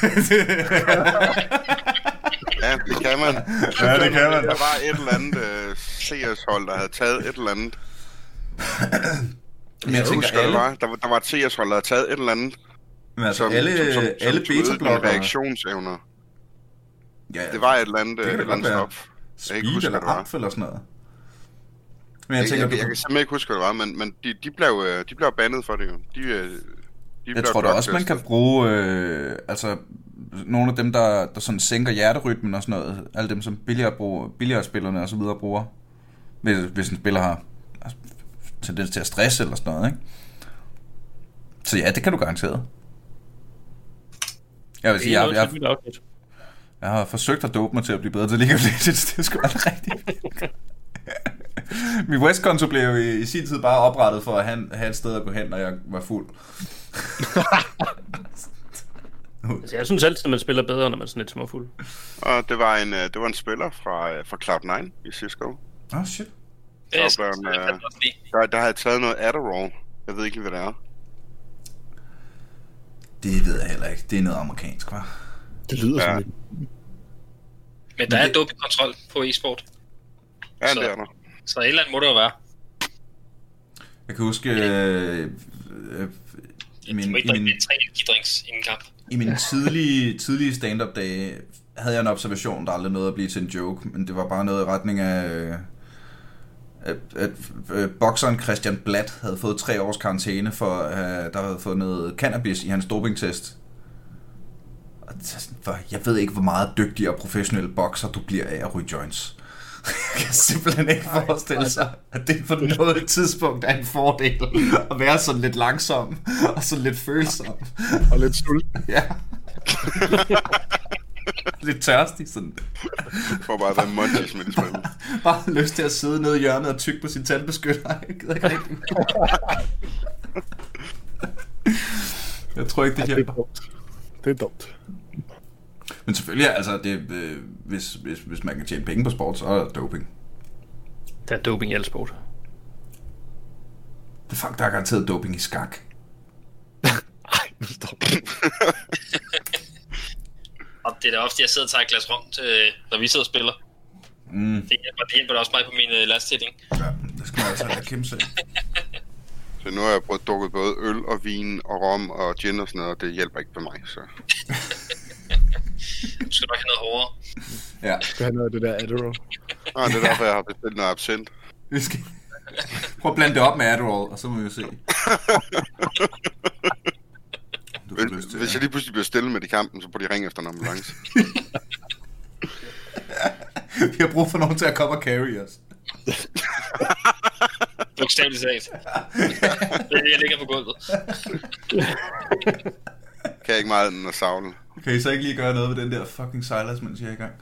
Ja, det kan man. Ja, det kan man. Der var et eller andet uh, C S-hold, der havde taget et eller andet. Men jeg Jeg tænker, husker, alle, der var, der, var- der var et C S-hold, der havde taget et eller andet, men altså, som, alle, som, som, alle som tog ud nogle beta-blokkere... reaktionsevner. Ja, Det var et eller andet, det kan et det eller godt andet være. stof. Speed ikke huske, eller hvad det var. amf eller sådan noget. Men jeg Jeg, jeg, tænker, jeg, jeg du, kan simpelthen ikke huske, hvad det var, men, men de, de, blev, øh, de blev bandet for det jo. De, øh, de jeg blev tror da også, man drugtestet. kan bruge... Øh, altså, nogle af dem, der, der sådan sænker hjerterytmen og sådan noget. Alle dem, som billigere bruger, billigere og så videre bruger. Hvis, hvis en spiller har altså, tendens til at stresse eller sådan noget, ikke? Så ja, det kan du garanteret. Jeg vil Det sige, er jeg, noget jeg, til et nyt afsnit. jeg har forsøgt at dope mig til at blive bedre til League of Legends. Det er sgu aldrig rigtigt. Min West-konto blev jo i, i sin tid bare oprettet for at have, have et sted at gå hen, når jeg var fuld. Altså, jeg synes altid, at man spiller bedre, når man er sådan lidt småfuld. Og det var en, øh, det var en spiller fra, øh, fra Cloud nine i C S G O. Åh, oh, shit. Det er Så blev han, jeg øh, kan godt lide. Der, der havde taget noget Adderall. Jeg ved ikke lige, hvad det er. Det ved jeg heller ikke. Det er noget amerikansk, hva'? Det lyder Ja. sådan lidt. Men der er dopingkontrol på e-sport, Ja, Så- det er der. så et eller andet må det jo være. Jeg kan huske... Øh, øh, i Du min, må ikke i drikke min, mere end tre energidrinks inden kamp. i min tidlige, tidlige stand-up dage havde jeg en observation, der aldrig nåede at blive til en joke, men det var bare noget i retning af... Øh, at, at øh, bokseren Christian Blatt havde fået tre års karantæne for, at der havde fået noget cannabis i hans dopingtest. Og det er sådan, for jeg ved ikke, hvor meget dygtigere professionelle bokser du bliver af at ryge joints. Jeg kan simpelthen ikke forestille sig, at det på noget tidspunkt er en fordel at være sådan lidt langsom og sådan lidt følsom. Og lidt sult. Ja. Lidt tørstig sådan. For bare at være munchies med det spil. Bare lyst til at sidde nede i hjørnet og tygge på sin tandbeskytter. Jeg gider ikke rigtig. Jeg tror ikke, det ja, hjælper. Det er dumt. Det er dumt. Men selvfølgelig, altså, det, øh, hvis, hvis, hvis man kan tjene penge på sport, så er der doping. Der er doping i al sport. Det er fuck, der er garanteret doping i skak. Ej, nu stop. Og det er da ofte, jeg sidder og tager et glas rom, til, når vi sidder og spiller. Mm. Det hjælper, det hjælper da også mig på min uh, last hitting. Ja, det skal man altså have kæmpe sig. Så nu har jeg prøvet drukket både øl og vin og rom og gin og sådan noget, og det hjælper ikke på mig, så... Du skal nok have noget hårdere. Ja. Du skal have noget af det der Adderall. Nej, det er derfor, jeg har bestilt noget absint. Vi skal prøv at blande det op med Adderall, og så må vi jo se. Hvis, hvis jeg lige pludselig bliver stille med i kampen, så får de ringe efter en ambulance. Vi har brug for nogen til at komme og carry os. Bogstaveligt sagt. Det er det, jeg ligger på gulvet. Kan jeg ikke meget end at savle. Kan I så ikke lige gøre noget ved den der fucking Silas, mens jeg er i gang?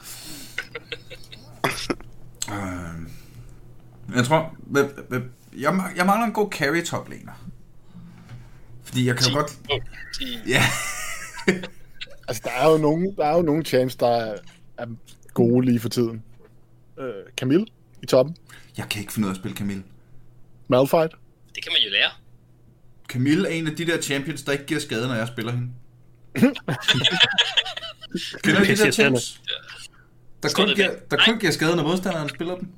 uh, jeg tror... Jeg, jeg mangler en god carry top laner. Fordi jeg kan jo godt... Ja. Altså, der er jo nogle, der er jo nogle champs, der er, er gode lige for tiden. Øh, Camille i toppen. Jeg kan ikke finde ud af at spille Camille. Malphite. Det kan man jo lære. Camille er en af de der champions, der ikke giver skade, når jeg spiller hende. Kender du de der champs? Der kun, giver, der kun giver skade, når modstanderen spiller dem.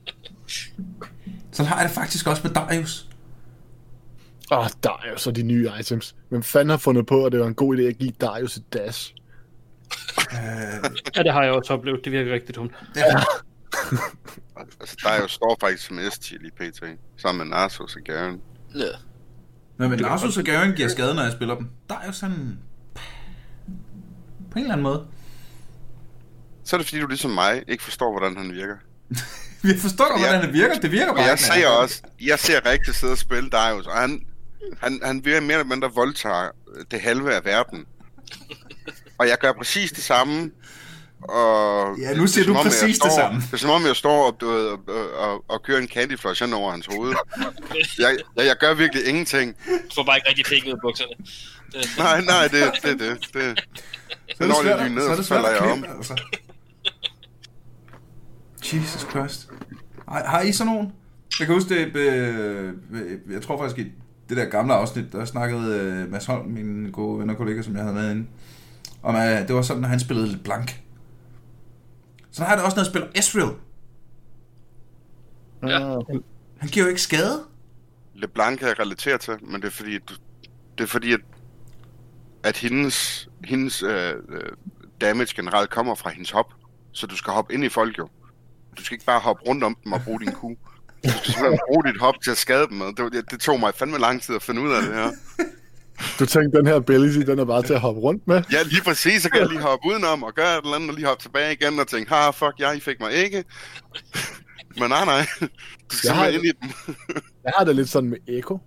Så har jeg det faktisk også med Darius. Åh, oh, Darius og de nye items. Hvem fanden har fundet på, at det var en god idé at give Darius et dash? Uh, ja, det har jeg også oplevet. Det virker rigtig dumt. Ja. Altså, der er jo står faktisk som S-tier i P T, sammen med Nasus og Garen. Ja. Men, men Nasus og Garen giver skade, når jeg spiller dem. Der er jo sådan... På en eller anden måde. Så er det fordi, du ligesom mig ikke forstår, hvordan han virker. Jeg forstår godt, hvordan det virker. Det virker bare jeg ikke. Ser også, jeg ser rigtig sidde og spille Darius, og han, han, han virker mere eller mindre voldtager det halve af verden. Og jeg gør præcis det samme. Og ja, nu siger du præcis står, det samme. Det er som om, jeg står og, og, og, og, og kører en Candy Flush hen over hans hoved. Jeg, jeg, jeg gør virkelig ingenting. Du får bare ikke rigtig penge ud af bukserne. Det. Nej, nej, det er det, det, det. Så er det svært, det ned, så er det så falder svært jeg at om. kæmpe, altså. Jesus Christ. Har, har I sådan nogen? Jeg kan huske det, øh, jeg tror faktisk i det der gamle afsnit, der snakkede øh, Mads Holm, min gode ven og kollega, som jeg havde med inde, om at det var sådan, at han spillede lidt blank. Så har det også, når jeg spiller Ezreal. Ja. Han giver jo ikke skade. LeBlanc kan jeg relatere til, men det er fordi, du, det er fordi at, at hendes, hendes øh, damage generelt kommer fra hendes hop, så du skal hoppe ind i folk jo. Du skal ikke bare hoppe rundt om dem og bruge din Q. Du skal simpelthen bruge dit hop til at skade dem med. Det, det tog mig fandme lang tid at finde ud af det her. Du tænkte, den her ability, den er bare til at hoppe rundt med? Ja, lige præcis. Så kan jeg lige hoppe udenom og gøre et eller andet, og lige hoppe tilbage igen og tænke, ha, fuck, jeg I fik mig ikke. Men nej, nej. Du skal simpelthen ind i dem. Jeg har det lidt sådan med Echo.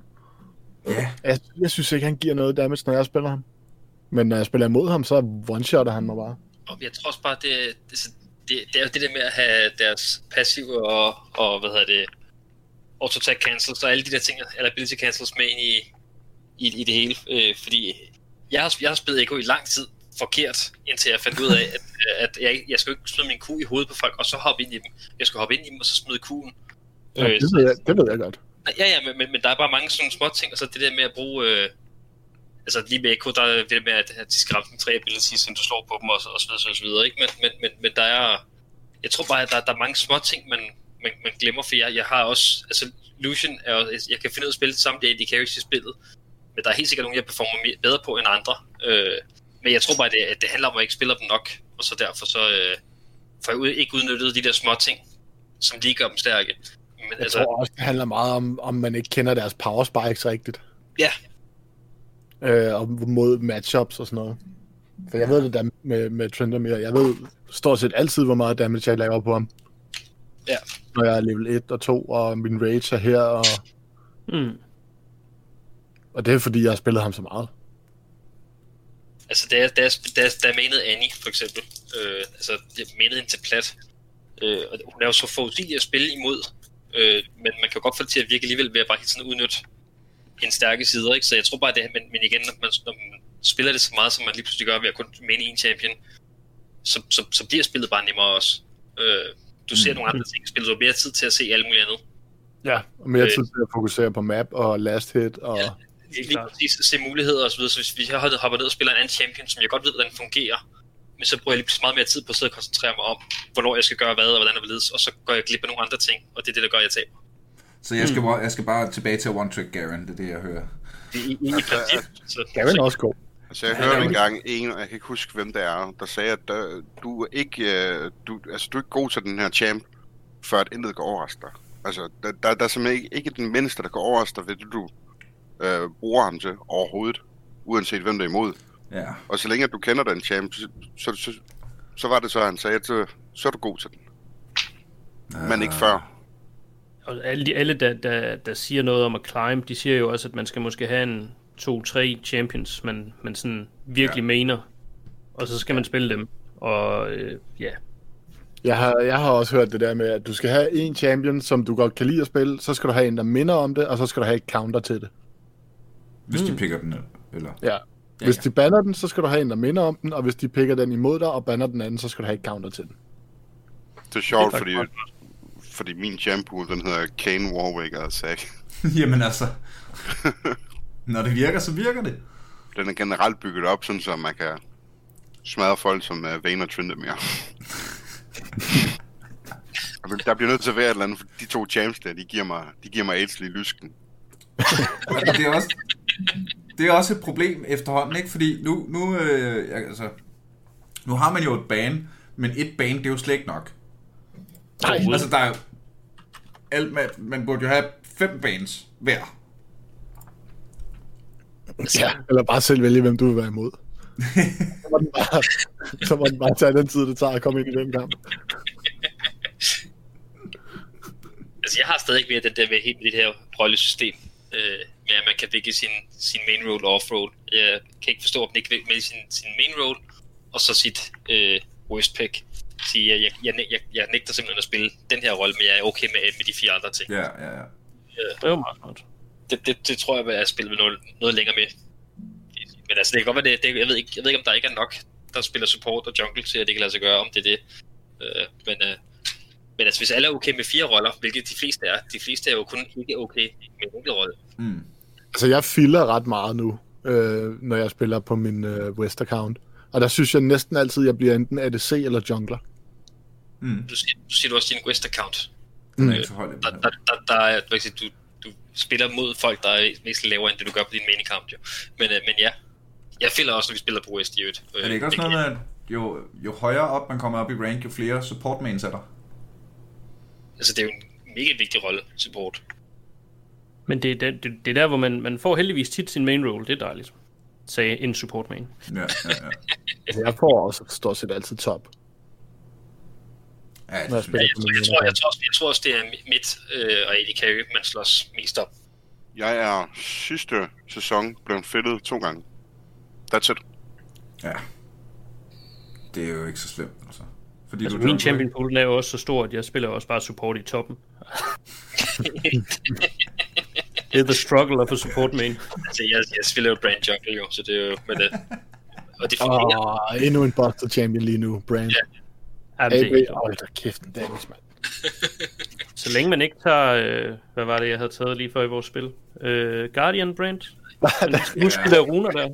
Ja. Jeg, jeg synes ikke, han giver noget damage, når jeg spiller ham. Men når jeg spiller imod ham, så one-shotter han mig bare. Og jeg tror også bare, det, det, det, det er jo det der med at have deres passive og, og hvad hedder det, auto-attack cancels og alle de der ting, eller ability cancels med ind i, i, i det hele. Øh, fordi jeg har, jeg har spillet Echo i lang tid forkert, indtil jeg fandt ud af, at, at jeg, jeg skal ikke smide min Q i hovedet på folk, og så hoppe ind i dem. Jeg skal hoppe ind i dem, og så smide Q'en. Ja, øh, det, ved jeg, det ved jeg godt. Ja, ja, men, men, men der er bare mange sådan små ting, og så det der med at bruge... Øh, altså lige med Echo, der er det med, at de skal ramme den tre abilities, som du slår på dem, og, og så videre, og så videre, ikke? Men, men, men, men der er... Jeg tror bare, at der, der er mange små ting, man, man, man glemmer, for jeg, jeg har også... Altså, Lucian er jo... Jeg kan finde ud af at spille samtlige A D carries i spillet, men der er helt sikkert nogen, jeg performer bedre på end andre. Øh, men jeg tror bare, at det, at det handler om, at jeg ikke spiller dem nok, og så derfor så... Øh, får jeg ikke udnyttet de der små ting, som lige gør dem stærke. Men, jeg altså, tror også, det handler meget om, om man ikke kender deres power spikes rigtigt. Ja. Øh, og mod matchups og sådan noget. For jeg ved det der med, med Tryndamere. Jeg ved stort set altid, hvor meget damage jeg laver på ham. Ja. Når jeg er level et og to, og min rage er her. Og, mm. og det er fordi, jeg har spillet ham så meget. Altså, da jeg, da jeg, da jeg, da jeg menede Annie, for eksempel, øh, altså, jeg menede hende til plat, øh, og hun er jo så forudsigelig at spille imod, øh, men man kan godt få det til at virke alligevel ved at bare helt sådan udnytte en stærke side, ikke? Så jeg tror bare det, men, men igen, når man, når man spiller det så meget, som man lige pludselig gør ved at kun mene en champion, så, så, så bliver spillet bare nemmere også. Øh, du ser mm. nogle andre ting, spiller du mere tid til at se alt muligt andet. Ja, og mere øh, tid til at fokusere på map og last hit og... Ja, lige præcis se muligheder og så videre. Så hvis vi har hoppet ned og spiller en anden champion, som jeg godt ved, hvordan fungerer, men så bruger jeg lige meget mere tid på at sidde og koncentrere mig om, hvornår jeg skal gøre hvad, og hvordan jeg vil ledes, og så går jeg glip af nogle andre ting, og det er det, der gør, at jeg taber. Så jeg skal, mm. jeg skal bare tilbage til One Trick Garen, det er det, jeg hører. I, i, i princip. Så, Garen er også god. Altså, jeg hørte engang en, og jeg kan ikke huske, hvem det er, der sagde, at der, du, er ikke, du, altså, du er ikke god til den her champ, før at intet går overraske dig. Altså, der, der, der er simpelthen ikke, ikke den mindste, der går overraske dig, ved det du øh, bruger ham til overhovedet, uanset hvem der er imod. Ja. Og så længe du kender den champ, så, så, så, så var det så, han sagde, at så, så er du god til den. Uh... Men ikke før. Og alle, de, alle der, der, der siger noget om at climb, de siger jo også, at man skal måske have en to-tre champions, man, man sådan virkelig ja. mener, og så skal man spille dem, og øh, ja. Jeg har, jeg har også hørt det der med, at du skal have en champion, som du godt kan lide at spille, så skal du have en, der minder om det, og så skal du have et counter til det. Hvis mm. de picker den, eller? Ja. Hvis ja, ja. de banner den, så skal du have en, der minder om den, og hvis de picker den imod dig og banner den anden, så skal du have et counter til den. Det er sjovt, fordi, fordi min champion, den hedder Kane Warwick og Zack. Jamen altså, når det virker, så virker det. Den er generelt bygget op, sådan så man kan smadre folk som uh, Vayne og Tryndamere. Der bliver nødt til at være et eller andet, for de to champs der, de giver mig, de giver mig Aidsli i lysken. det, er også, det er også et problem efterhånden, ikke? Fordi nu, nu, øh, altså, nu har man jo et ban, men et ban, det er jo slet ikke nok. Nej. Altså, der er jo, alt, man, man burde jo have fem bans hver. Ja, eller bare selv vælge, hvem du vil være imod. Så må den bare, så må den bare tage den tid, det tager at komme ind i den kamp. Altså, jeg har stadig mere den der med helt med det her rollesystem, øh, med at man kan vække sin, sin main role og off-role. Jeg kan ikke forstå, at man ikke vil sin, sin main role, og så sit øh, worst pick. Sige, jeg, jeg, jeg, jeg, jeg nægter simpelthen at spille den her rolle, men jeg er okay med, med de fire andre ting. Ja, ja, ja. Øh, det er jo meget godt. Det, det, det tror jeg, at jeg spiller med noget, noget længere med. Men altså, det kan godt være, det, det, jeg, ved ikke, jeg ved ikke, om der ikke er nok, der spiller support og jungle til, at det kan lade sig gøre, om det er det. Øh, men, øh, men altså, hvis alle er okay med fire roller, hvilket de fleste er, de fleste er jo kun ikke okay med en enkelt rolle. Mm. Altså, jeg filler ret meget nu, øh, når jeg spiller på min øh, West-account. Og der synes jeg næsten altid, jeg bliver enten A D C eller jungler. Mm. Du, siger, du siger du også din West-account. Mm. Øh, der, der, der, der er, du, du spiller mod folk, der er mest lavere, end det du gør på din main-account, jo. Men, øh, men ja, jeg føler også, når vi spiller på West i øvrigt. Er det ikke også noget med, at jo, jo højere op man kommer op i rank, jo flere support mains er der? Altså, det er jo en mega vigtig rolle, support. Men det er, det, det, det er der, hvor man, man får heldigvis tit sin main role. Det er dejligt. Sagde en support main. Ja, ja, ja. Altså, jeg får også stort set altid top. Ja, jeg, jeg, tror, jeg, tror, jeg, tror, jeg tror også, det er midt øh, og A D carry, man slås mest op. Jeg er sidste sæson blevet fedtet to gange. That's it. Ja. Det er jo ikke så slemt, altså. Fordi altså du min champion pool er jo også så stor, at jeg spiller også bare support i toppen. Det er the struggle of a support main. Altså, jeg, jeg spiller jo Brand Jungle jo, så det er jo med det. Og det fungerer. Åh, endnu en Buster champion lige nu, Brand. Ja. A B, hold da kæft, en damage, mand. Så længe man ikke tager, øh, hvad var det, jeg havde taget lige før i vores spil? Øh, Guardian Brand? Husk de der runer der.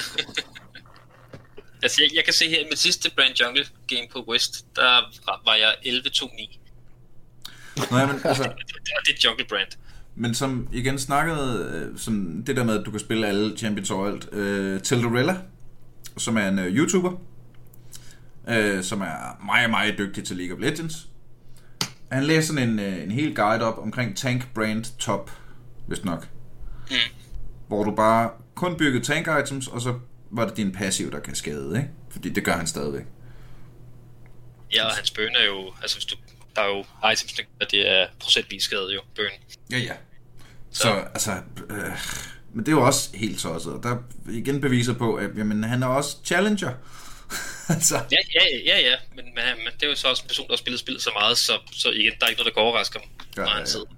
Altså, jeg, jeg kan se her, i mit sidste Brand Jungle game på West, der var jeg elleve to ni. Nå, ja, men altså... det er Jungle Brand. Men som igen snakkede, øh, som det der med, at du kan spille alle champions overalt, øh, Tildorella, som er en øh, YouTuber, øh, som er meget, meget dygtig til League of Legends. Han læser sådan en, øh, en hel guide op omkring Tank Brand Top, vist nok. Mm. Hvor du bare kun bygger tank items, og så var det din passiv, der kan skade, ikke? Fordi det gør han stadigvæk. Ja, og hans burn er jo, altså hvis du, der er jo items, der det er procentvis skade jo, burn. Ja, ja. Så, så altså, øh, men det er jo også helt tosset, og der igen beviser på, at jamen, han er også challenger. altså. Ja, ja, ja, ja, men, men, men det er jo så også en person, der har spillet spillet så meget, så, så igen, der er ikke noget, der kan overraske ham, ja, når han sidder.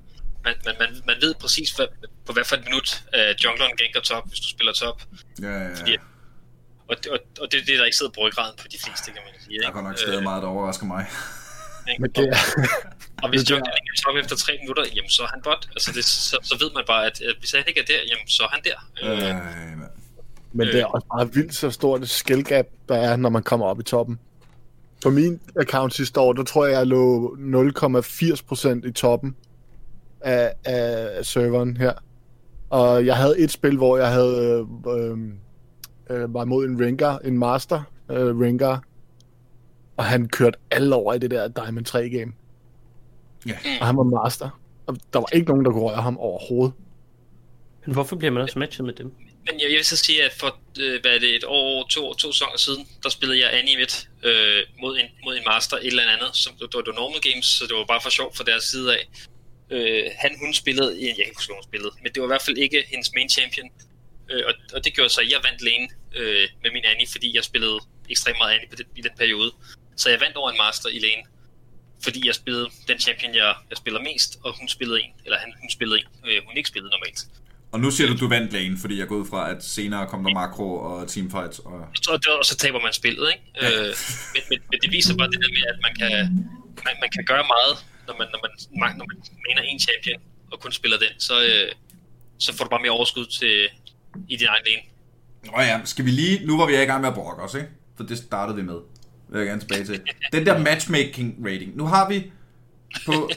Man, man, man, man ved præcis, hvad, på hvad for et minut uh, jungleren ganker top, hvis du spiller top. Ja, ja, ja. Fordi, og, og, og det er det, der ikke sidder på ryggraden på de fleste, kan man sige. Der går nok stadig øh, meget, der overrasker mig. Men det er... Og hvis jungleren ganker top efter tre minutter, jamen så er han bot. Altså det, så, så ved man bare, at, at hvis han ikke er der, jamen så er han der. Øh, øh, Men det er også bare vildt så stort et skill gap, der er, når man kommer op i toppen. På min account sidste år, der tror jeg, jeg lå nul komma firs procent i toppen af, af serveren her. Og jeg havde et spil, hvor jeg havde øh, øh, var mod en Rengar, en master øh, Rengar, og han kørte alle over i det der Diamond tre game. Ja. Og han var master. Og der var ikke nogen, der kunne røre ham overhovedet. Men hvorfor bliver man også matchet med dem? Men jeg vil så sige, at for øh, hvad er det, et år, to, to sæsoner siden, der spillede jeg Annie midt øh, mod, en, mod en master, et eller andet, som det var, det var normal games, så det var bare for sjov fra deres side af. Øh, han, hun spillede, jeg kan ikke huske, hun spillede, men det var i hvert fald ikke hendes main champion. Øh, og, og det gjorde så, at jeg vandt lane øh, med min Annie, fordi jeg spillede ekstremt meget Annie på det, i den periode. Så jeg vandt over en master i lane, fordi jeg spillede den champion, jeg, jeg spiller mest, og hun spillede en, eller han, hun spillede en, øh, hun ikke spillede normalt. Og nu siger du, du vandt lane, fordi jeg går ud fra, at senere kom der makro og teamfights. Og så, og så taber man spillet, ikke? Ja. Øh, men, men, men det viser bare det der med, at man kan, man, man kan gøre meget, når man, når man, når man mener en champion, og kun spiller den, så, øh, så får du bare mere overskud til, i din egen lane. Nå ja, skal vi lige, nu var vi i gang med at brokke os, ikke? For det startede vi med. Det vil jeg gerne tilbage til. Den der matchmaking rating. Nu har vi på...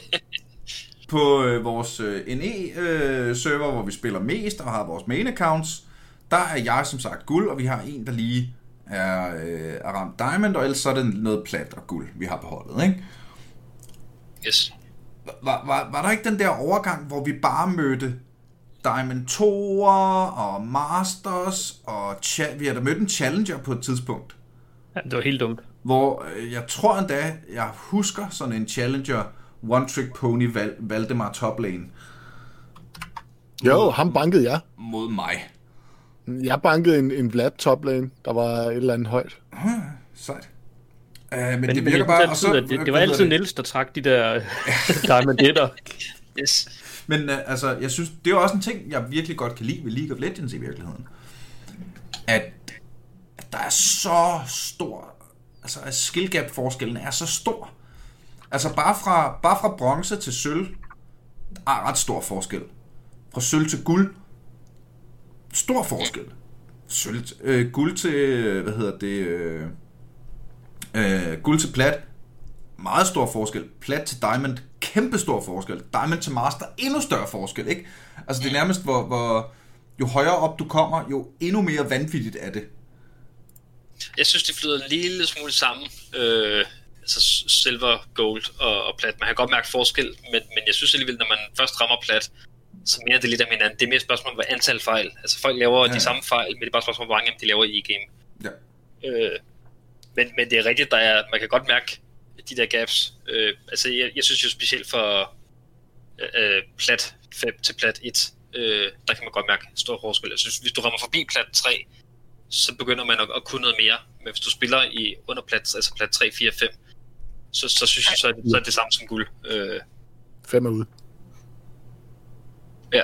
På øh, vores øh, N E-server, øh, hvor vi spiller mest og har vores main accounts, der er jeg som sagt guld, og vi har en, der lige er, øh, er ramt diamond, og ellers så er det noget plat og guld, vi har på holdet, ikke? Yes. Var, var, var der ikke den der overgang, hvor vi bare mødte Diamond toer og Masters, og cha- vi har da mødt en Challenger på et tidspunkt? Ja, det var helt dumt. Hvor øh, jeg tror endda, jeg husker sådan en Challenger, One Trick Pony Val- Valdemar toplane. Jo, ham bankede jeg. Mod mig. Jeg bankede en, en Vlad toplane, der var et eller andet højt. Ah, sejt. Uh, men, men det virker bare... Altid, og så, det, det var altid Niels, der trak de der diamandetter. Yes. Men uh, altså, jeg synes, det er også en ting, jeg virkelig godt kan lide ved League of Legends i virkeligheden. At, at der er så stor... Altså, at skill gap forskellen er så stor. Altså, bare fra, bare fra bronze til sølv, er ret stor forskel. Fra sølv til guld, stor forskel. Sølv, øh, guld til, hvad hedder det, øh, øh, guld til plat, meget stor forskel. Plat til diamond, kæmpe stor forskel. Diamond til master, endnu større forskel, ikke? Altså, det er nærmest, hvor, hvor jo højere op du kommer, jo endnu mere vanvittigt er det. Jeg synes, det flyder en lille smule sammen. Øh... altså silver, gold og, og plat. Man kan godt mærke forskel, men, men jeg synes alligevel, når man først rammer plat, så minder det lidt om hinanden. Det er mere et spørgsmål om, hvad antal fejl. Altså folk laver ja, ja. de samme fejl, men det er bare et spørgsmål om, hvor mange af dem de laver i e-game. Ja. Øh, men, men det er rigtigt, der er, man kan godt mærke de der gaps. Øh, altså jeg, jeg synes jo specielt for øh, plat fem til plat et, øh, der kan man godt mærke stor forskel. Jeg synes, hvis du rammer forbi plat tre, så begynder man at, at kunne noget mere. Men hvis du spiller i under plat, altså plat tre, fire, fem, Så, så synes jeg, så er, det, så er det samme som guld. Øh... Fem er ude. Ja.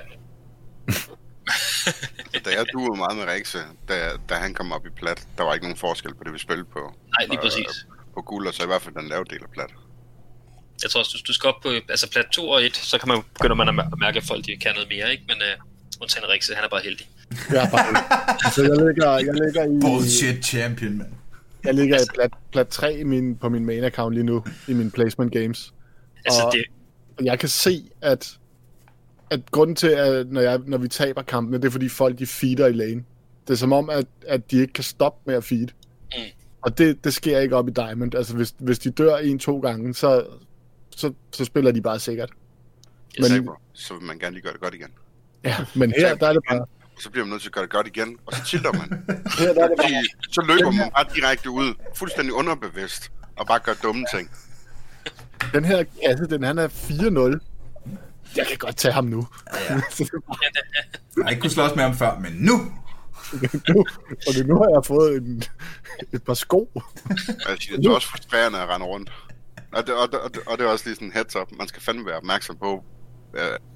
Da jeg duede meget med Rexe, da, da han kom op i plat, der var ikke nogen forskel på det, vi spillede på. Nej, lige præcis. Og, på guld, og så i hvert fald den lave del af plat. Jeg tror også, du, du skal op på altså plat to og et, så kan man, begynder man at mærke, at folk de kan noget mere, ikke? Men uh, undtagen Rexe, han er bare heldig. Ja, bare altså, jeg ligger, jeg ligger i... Bullshit champion, man. Jeg ligger i plat, plat tre i min, på min main account lige nu, i min placement games. Altså, og, det... og jeg kan se, at, at grunden til, at når, jeg, når vi taber kampene, det er fordi folk de feeder i lane. Det er som om, at, at de ikke kan stoppe med at feed. Mm. Og det, det sker ikke op i Diamond. Altså hvis, hvis de dør en-to gange, så, så, så spiller de bare sikkert. Men, taber, så vil man gerne lige gøre det godt igen. Ja, men her der er det bare... Så bliver man nødt til at gøre det godt igen, og så chiller man. Her, der er det bare... Så løber man bare direkte ud, fuldstændig underbevidst, og bare gør dumme ting. Den her kasse, den han er fire nul. Jeg kan godt tage ham nu. Ja, ja. Jeg har ikke kunnet slås med ham før, men nu! nu og det, nu har jeg fået en, et par sko. Altså, det er også frustrerende at rende rundt. Og det, og, det, og, det, og det er også lige sådan en heads up. Man skal fandme være opmærksom på, øh,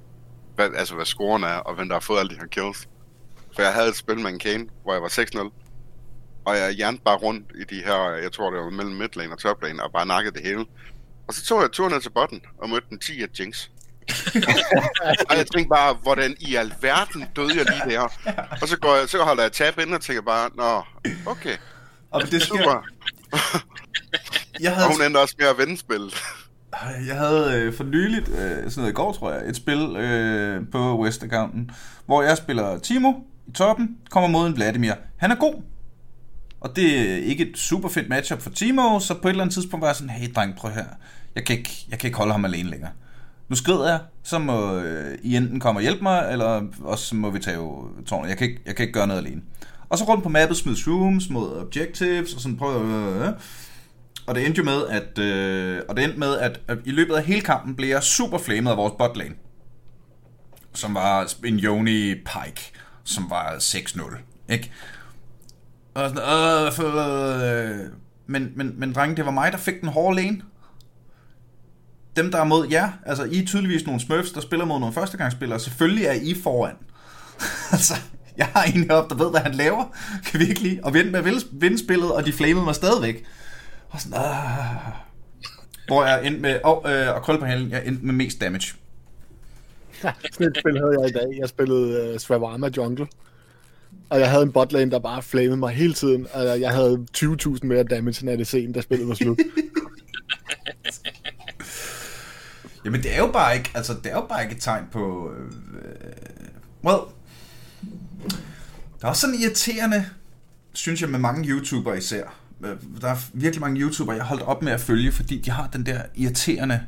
hvad, altså hvad scoren er, og hvem der har fået alle de her kills. For jeg havde et spil med en Kane, hvor jeg var seks nul. Og jeg hjernede bare rundt i de her, jeg tror det var mellem midlane og toplane, og bare nakkede det hele. Og så tog jeg turen ned til botten, og mødte en ti af Jinx. Og jeg tænkte bare, hvordan i alverden døde jeg lige der. Og så går jeg, så holder jeg tab ind og tænker bare, nå, okay. Og det sker... Super. Jeg havde... Og hun endte også med at vende spillet. Jeg havde øh, for nyligt, øh, sådan noget i går tror jeg, et spil øh, på West-accounten, hvor jeg spiller Timo i toppen, kommer mod en Vladimir. Han er god. Og det er ikke et super fedt matchup for Timo, så på et eller andet tidspunkt var jeg sådan, hey dreng, prøv her. Jeg kan ikke, jeg kan ikke holde ham alene længere. Nu skrider jeg, så må øh, I enten komme og hjælpe mig, eller også må vi tage tårnet. Jeg kan ikke, jeg kan ikke gøre noget alene. Og så rundt på mappet smid rooms mod objectives, og sådan prøv øh, øh. Og det endte jo med, at, øh, og det endte med, at, at i løbet af hele kampen blev jeg super flamet af vores botlane. Som var en Yoni Pike, som var seks nul, ikke? Og sådan, øh, for, øh, men, men, men drenge, det var mig, der fik den hårde lane. Dem, der er mod jer, altså I er tydeligvis nogle smurfs, der spiller mod nogle førstegangsspillere. Selvfølgelig er I foran. Altså, jeg har en heroppe, der ved, hvad han laver. Kan virkelig. Og vinde med at vinde spillet, og de flamede mig stadigvæk. Og sådan, øh. Hvor jeg endte med, og, øh, og krølle på halen, jeg endte med mest damage. Ja, sådan et spil havde jeg i dag. Jeg spillede uh, Swarama Jungle. Og jeg havde en botlane, der bare flamede mig hele tiden. Og jeg havde tyve tusind mere damage end A D C'en, da spillet var slut. Jamen det er jo bare ikke, altså det er jo bare ikke et tegn på, øh, well, der er også sådan irriterende, synes jeg, med mange YouTubere især. Der er virkelig mange YouTubere, jeg har holdt op med at følge, fordi de har den der irriterende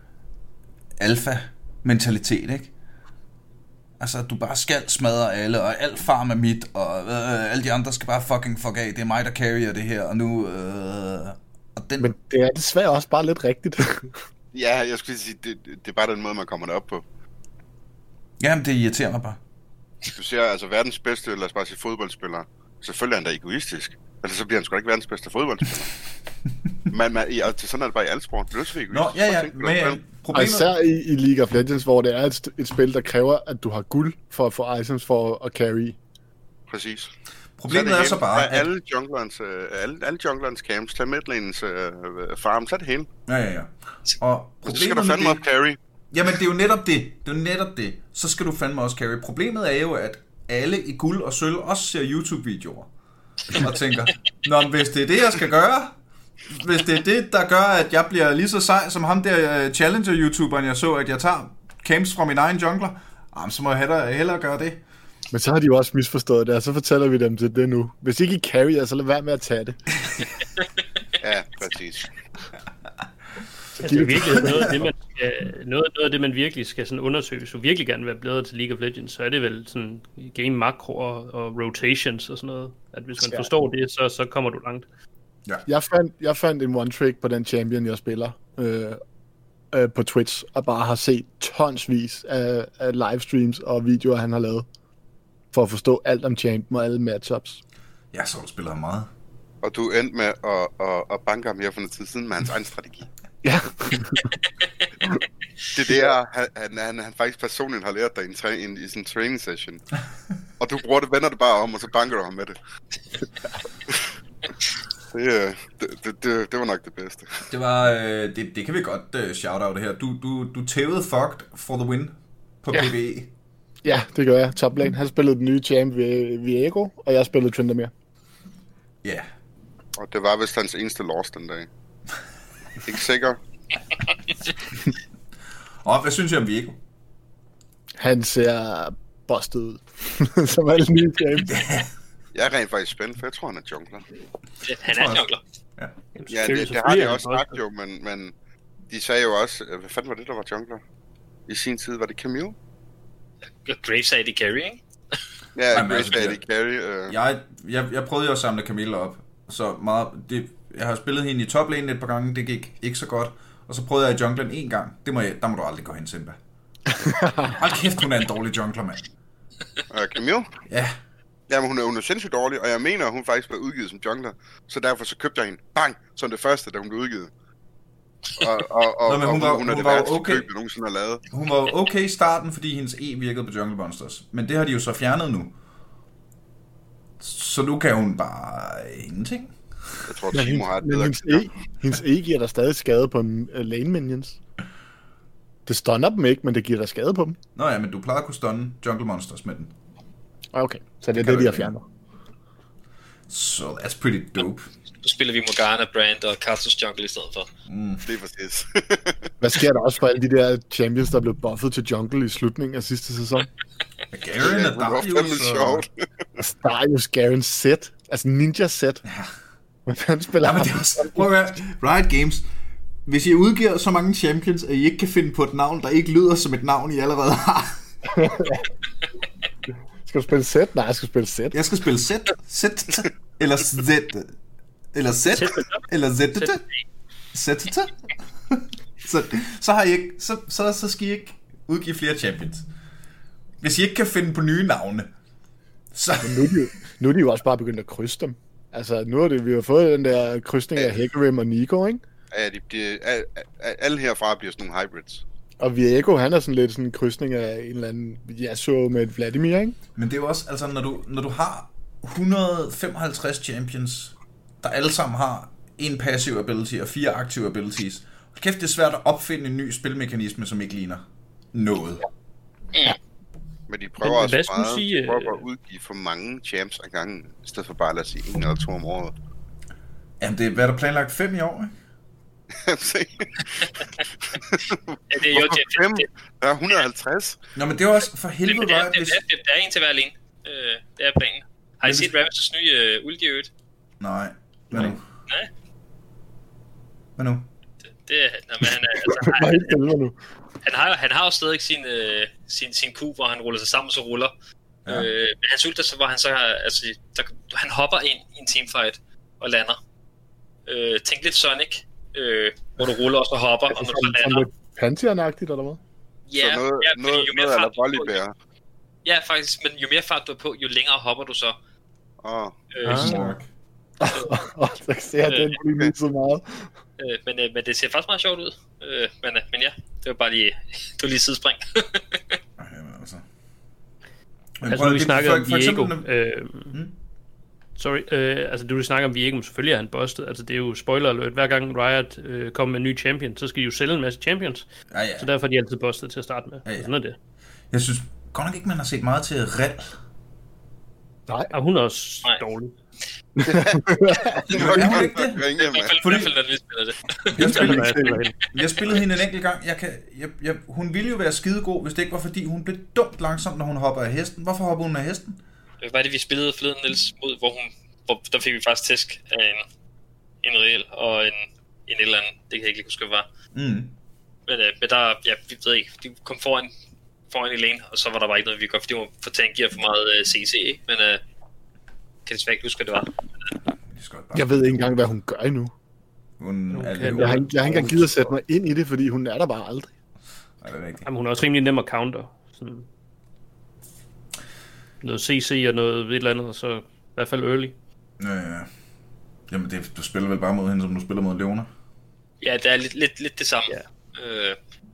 alfa-mentalitet, ikke? Altså, du bare skal smadre alle, og alt farm er mit, og øh, alle de andre skal bare fucking fuck af. Det er mig, der carrier det her, og nu... Øh, og den... Men det er desværre også bare lidt rigtigt. Ja, jeg skulle sige, det, det er bare den måde, man kommer derop på. Jamen, det irriterer mig bare. Du ser altså verdens bedste, lad os bare sige fodboldspiller. Selvfølgelig er han da egoistisk. Altså, så bliver han sgu da ikke verdens bedste fodboldspiller. men man, ja, sådan er det bare i alle sport. Det er så egoistisk. Nå, ja, ja, men problemet... Især i, i League of Legends, hvor det er et, et spil, der kræver, at du har guld for at få items for at carry. Præcis. Problemet så er, er så bare, at... Alle junglerens, alle, alle junglerens camps, tag midlanens uh, farm, så er det hele. Ja, ja, ja. Og så skal du fandme også carry. Jamen, det er jo netop det. Det er jo netop det. Så skal du fandme også carry. Problemet er jo, at alle i guld og sølv også ser YouTube-videoer. Og tænker, nå, hvis det er det, jeg skal gøre, hvis det er det, der gør, at jeg bliver lige så sej som ham der Challenger-YouTuberen, jeg så, at jeg tager camps fra min egen jungler, jamen, så må jeg hellere, hellere gøre det. Men så har de jo også misforstået det, og så fortæller vi dem til det nu. Hvis ikke I carrier, så lad være med at tage det. Ja, præcis. Altså, det er virkelig noget af det, man skal, noget, noget af det, man virkelig skal sådan undersøge. Hvis du virkelig gerne vil være bedre til League of Legends, så er det vel sådan game makroer og rotations og sådan noget. At hvis man ja. forstår det, så, så kommer du langt. Ja. Jeg, fandt, jeg fandt en one-trick på den champion, jeg spiller øh, øh, på Twitch, og bare har set tonsvis af, af livestreams og videoer, han har lavet, for at forstå alt om champion og alle matchups. Ja, så du spiller meget. Og du endte med at, at, at banke ham her for noget tid siden med hans egen strategi. Ja. Det er det, han, han, han, han faktisk personligt har lært dig i, en tra- i, i sin training session. Og du bruger det, vender det bare om, og så banker du ham med det. det, det, det, det, det var nok det bedste. Det var, øh, det, det kan vi godt uh, shout-out det her. Du, du, du tævede fucked for the win på ja. P V E. Ja, det gør jeg. Top lane. Han spillede den nye champ ved Viego, og jeg spillede Tryndamere. Ja. Yeah. Og det var vist hans eneste loss den dag. Ikke sikker. Og hvad synes jeg om Viego? Han ser busted ud. Som alle nye champ. Jeg er rent faktisk spændt, for jeg tror, han er jungler. Han er jungler. Ja, ja det, det har de også sagt jo, men, men de sagde jo også, hvad fanden var det, der var jungler? I sin tid, var det Camille? Graves sagde de carry, ikke? Ja, Graves sagde de carry. Uh... Jeg, jeg, jeg prøvede jo at samle Camille op, så meget, det, jeg har spillet hende i toplane et par gange, det gik ikke så godt, og så prøvede jeg i junglen en gang, det må jeg, der må du aldrig gå hen, Simba. Hold kæft, hun er en dårlig jungler, mand. Uh, Camille? Ja. Jamen, hun er, hun er sindssygt dårlig, og jeg mener, hun faktisk blev udgivet som jungler, så derfor så købte jeg hende, bang, som det første, da hun blev udgivet. Og, og, og, Nå, men hun og var- hun er hun det var værste okay. køb, jeg nogensinde har lavet. Hun var jo okay i starten, fordi hendes E virkede på Jungle Monsters. Men det har de jo så fjernet nu. Så nu kan hun bare ingenting. Jeg tror, Men, Timo har et men bedre hendes, køb. e, hendes E giver der stadig skade på en uh, lane minions. Det stunner dem ikke, men det giver der skade på dem. Nå ja, men du plejede at kunne stunne Jungle Monsters med den. Okay, så det er kan det, du de har ikke. fjernet. So that's pretty dope. Nu spiller vi Morgana, Brand og Karthus Jungle i stedet for. Det er præcis. Hvad sker der også for alle de der champions, der blev buffet til jungle i slutningen af sidste sæson? Garen Ja, og det var fandme Darius og... sjovt. Altså, Darius, Garen, Zed. Altså Ninja Zed. Ja. Hvordan spiller Ja, men han? det er også... Prøv at høre. Riot Games. Hvis I udgiver så mange champions, at I ikke kan finde på et navn, der ikke lyder som et navn, I allerede har. Skal du spille Zed? Nej, jeg skal spille Zed. Jeg skal spille Z, Z, eller Z, eller Z, eller Z, Z, så, så har I ikke, så, så, så skal I ikke udgive flere champions. Hvis I ikke kan finde på nye navne, så... Men nu, er de, jo- nu er de jo også bare begyndt at krydse dem. Altså, nu har det, vi har fået den der krydsning af Hecarim og Nico, ikke? Ja, de bliver, al, al, alle herfra bliver sådan nogle hybrids. Og Viego, han er sådan lidt sådan en krydsning af en eller anden Yasuo med et Vladimir, ikke? Men det er jo også, altså når du, når du har et hundrede og femoghalvtreds champions, der alle sammen har en passive ability og fire aktive abilities. Hold kæft, det er svært at opfinde en ny spilmekanisme, som ikke ligner noget. Men de prøver Men også hvad skulle meget, sige, de prøver øh, at udgive for mange champs ad gangen, i stedet for bare, lad os sige, en eller to om året. Jamen, det er, hvad er der planlagt fem i år, ikke? Se. Ja, det er jo Hvorfor det, fem? det, Der er et hundrede og halvtreds. Nå, men det er jo også for det, helvede, det, er, Riot, det, hvis... er, det, er en til hver alene. Øh, det er planen. Har I set Ravens' nye uh, udgivet? Nej, hvad nu? Nej. Hvad nu? Det, det er, nej, men han, er, altså, han, Nej, ikke helvede nu. han, har, han har jo stadig sin, øh, sin, sin ku, hvor han ruller sig sammen, så ruller. Ja. Ja. Øh, men hans ulter, så hvor han så har, altså, der, han hopper ind i en teamfight og lander. Øh, tænk lidt Sonic, øh, hvor du ruller og så hopper, og når du så Sådan, sådan lander. lidt Pantheon-agtigt, eller hvad? Ja, Så noget, ja, fordi noget, jo mere noget fart eller du er på, volleybær. ja, faktisk, men jo mere fart du er på, jo længere hopper du så. Åh, Øh, Ah. så Mark. Og så ser jeg den lige så meget. øh, men, øh, men det ser faktisk meget sjovt ud. Øh, men, øh, men ja, det var bare lige, det var lige sidespring. Ej, jamen, altså. Men Altså prøv nu at- vi snakker for- om for Viego. eksempel, Øh, Mm. sorry, øh, altså du vi snakker om Viego, men selvfølgelig er han bustet. Altså det er jo spoiler alert. Hver gang Riot øh, kommer med en ny champion, så skal de jo sælge en masse champions. Ja, ja. Så derfor er de altid bustet til at starte med. Ja, ja. Sådan er det. Jeg synes godt nok ikke, man har set meget til Rel. Nej. Og hun er også Nej. dårlig. det var Er hun ikke det? ikke I hvert med. fald, i hvert fald, når vi spiller det. Jeg spillede, Jeg spiller hende. jeg spillede hende en enkelt gang. Jeg kan, jeg, jeg, hun ville jo være skidegod, hvis det ikke var fordi, hun blev dumt langsom, når hun hopper af hesten. Hvorfor hopper hun af hesten? Hvad var det, vi spillede forleden, Niels, mod, hvor hun, hvor, der fik vi faktisk tæsk af en, en reel og en, en eller anden. Det kan jeg ikke lige huske, hvad det var. Mm. Men, øh, men der, ja, vi ved ikke, de kom foran, foran i lane, og så var der bare ikke noget, vi kunne, fordi hun for tankier for meget øh, C C, ikke? Men øh, kan desværre ikke huske, hvad det var. Det skal bare. Jeg ved ikke engang, hvad hun gør endnu. Hun er kan- lidt Jeg har, ikke- jeg har ikke engang givet at sætte mig ind i det, fordi hun er der bare aldrig. Nej, det er rigtigt. Jamen, hun er også rimelig nem at counter. Sådan noget C C og noget et eller andet, så i hvert fald early. Ja, ja. Jamen, det, du spiller vel bare mod hende, som du spiller mod Leona. Ja, det er lidt, lidt, lidt det samme. Ja. Øh,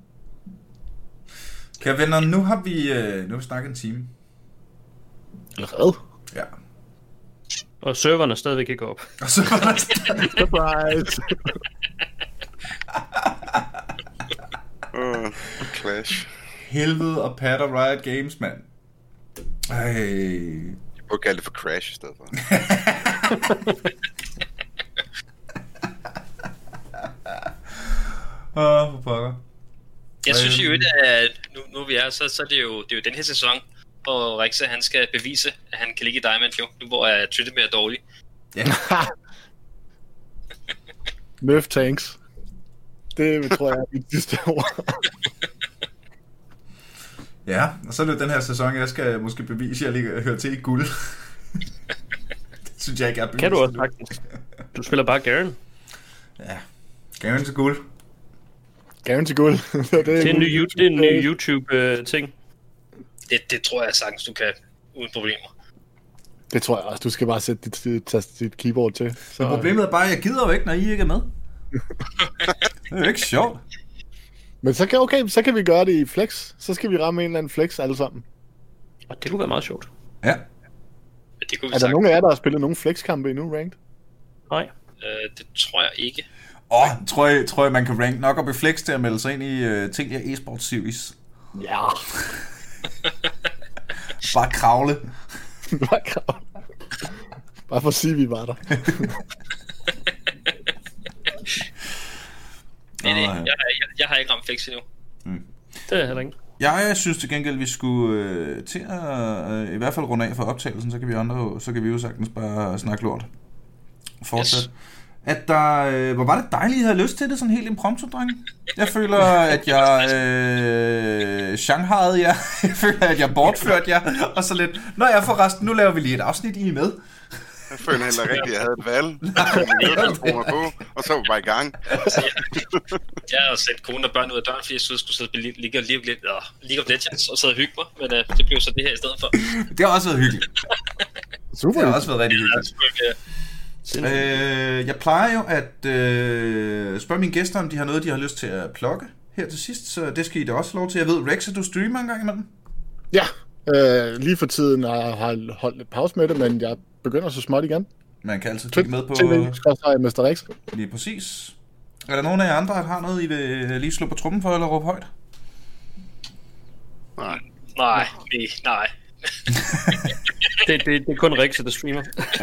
Kære venner, nu har vi, øh, nu har vi snakket en time. Hvad? Ja. Og serveren er stadigvæk ikke op. Og så var der Surprise! Uh, Clash. helvede og patter Riot Games, mand. Ej. Jeg burde kalde det for Crash i stedet for. Åh, for pokker. jeg synes jo, Øhm. at nu, nu vi er, så, så er det jo, det er jo den her sæson, hvor Rexa, han skal bevise, at han kan ligge i Diamond, jo. Nu hvor jeg Twitter mere dårlig. Ja. Nerf tanks. Det tror jeg er mit sidste ord. Ja, og så er det jo den her sæson, jeg skal måske bevise, at jeg lige hører til i guld. Det synes jeg ikke er bevist. Kan du også endnu. faktisk? Du spiller bare Garen. Ja. Garen til guld. Garen til guld. det, er Det er en ny, det er en ny YouTube-ting. Det, det tror jeg sagtens, du kan, uden problemer. Det tror jeg også. Du skal bare sætte dit, dit, dit, dit keyboard til. Så... Men problemet er bare, at jeg gider jo ikke, når I ikke er med. Det er jo ikke sjovt. Men så kan, okay, så kan vi gøre det i flex. Så skal vi ramme en eller anden flex alle sammen. Og det kunne være meget sjovt. Ja. Men det kunne vi Er der sagt. nogen af jer, der har spillet nogle flex-kampe endnu, ranked? Nej. Øh, det tror jeg ikke. Åh, oh, tror, jeg, tror jeg, man kan rank nok op i flex til at melde sig ind i uh, Telia eSports Series. Ja. Bare kravle. Bare krav. Bare for at sige, at vi var der. Nej, nej, Åh, ja. jeg, jeg, jeg har ikke ramt flex endnu. Det er heller ikke. Jeg synes til gengæld, vi skulle øh, til at øh, i hvert fald runde af for optagelsen, så kan vi andre jo, så kan vi jo sagtens bare snakke lort. Fortsæt. Yes. At der, øh, hvor var det dejligt, at I havde lyst til det, sådan helt impromptu, drenge. Jeg føler, at jeg øh, shanghaiede jer. Jeg føler, at jeg bortførte jer. Og så lidt, nå ja, forresten, nu laver vi lige et afsnit, I er med. Jeg føler heller rigtigt, at jeg havde et valg. Jeg på, og så var vi bare i gang. Jeg har sendt kone og børn ud af døren, fordi jeg synes, jeg skulle sidde og spille League of, League, League of Legends og sidde og hygge mig. Men uh, det blev så det her i stedet for. Det har også været hyggeligt. Super. Det har også været rigtig hyggeligt. Ja, Øh, jeg plejer jo at øh, spørge mine gæster, om de har noget, de har lyst til at plukke her til sidst, så det skal I da også lov til. Jeg ved, Rex, at du streamer en gang imellem. Ja, øh, lige for tiden har jeg holdt lidt pause med det, men jeg begynder så småt igen. Man kan altid kigge med på... T V, skråstreg mister Rex. Lige præcis. Er der nogen af jer andre, der har noget, I vil lige slå på trummen for, eller råbe højt? Nej. nej, nej, nej. Det, det, det er kun Rex, der streamer.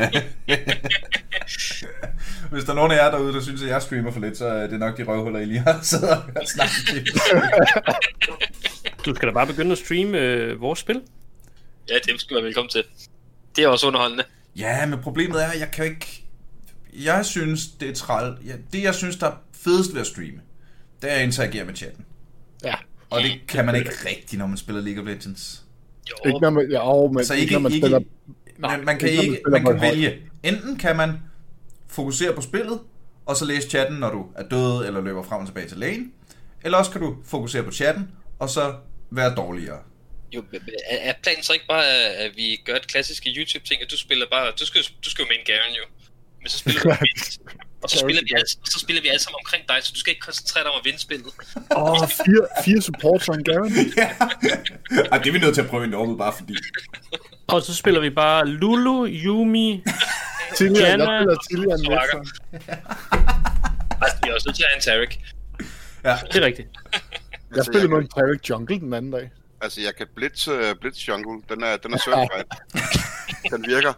Hvis der er nogen af jer derude, der synes, at jeg streamer for lidt, så er det nok de røvhuller, I lige har siddet og hørt snakke til. Du skal da bare begynde at streame øh, vores spil. Ja, det skal du være velkommen til. Det er også underholdende. Ja, men problemet er, at jeg kan jo ikke... Jeg synes, det er træl... Ja, det, jeg synes, der er fedest ved at streame, det er at interagere med chatten. Ja. Og det kan man ikke rigtigt, når man spiller League of Legends. Jo, Ikke når man, ja, oh, men Så ikke, ikke, når man ikke, spiller... man, man kan, ikke, når man ikke, spiller man på kan et hold. vælge. Enten kan man fokusere på spillet, og så læse chatten, når du er død, eller løber frem og tilbage til lane. Eller også kan du fokusere på chatten, og så være dårligere. jo, er er planen så ikke bare, at vi gør et klassisk YouTube-ting, at du spiller bare... Du skal, du skal jo main Garen jo. Men så spiller du mindst. Og så spiller, vi alle, og så spiller vi alle sammen omkring dig, så du skal ikke koncentrere dig om at vinde spillet. Åh, oh, fire, fire supports og en Garen. Ja. Ej, det er vi nødt til at prøve en dobbelt, bare fordi. Og så spiller vi bare Lulu, Yumi, Tidligere, jeg Janna. spiller tidligere end Swakker. Nexon. Altså, vi er også nødt til at have en Tarek. Ja. det er rigtigt. Jeg spillede med en Tarek Jungle den anden dag. Altså, jeg kan blitz, uh, blitz jungle. Den er, den er certified. Den virker.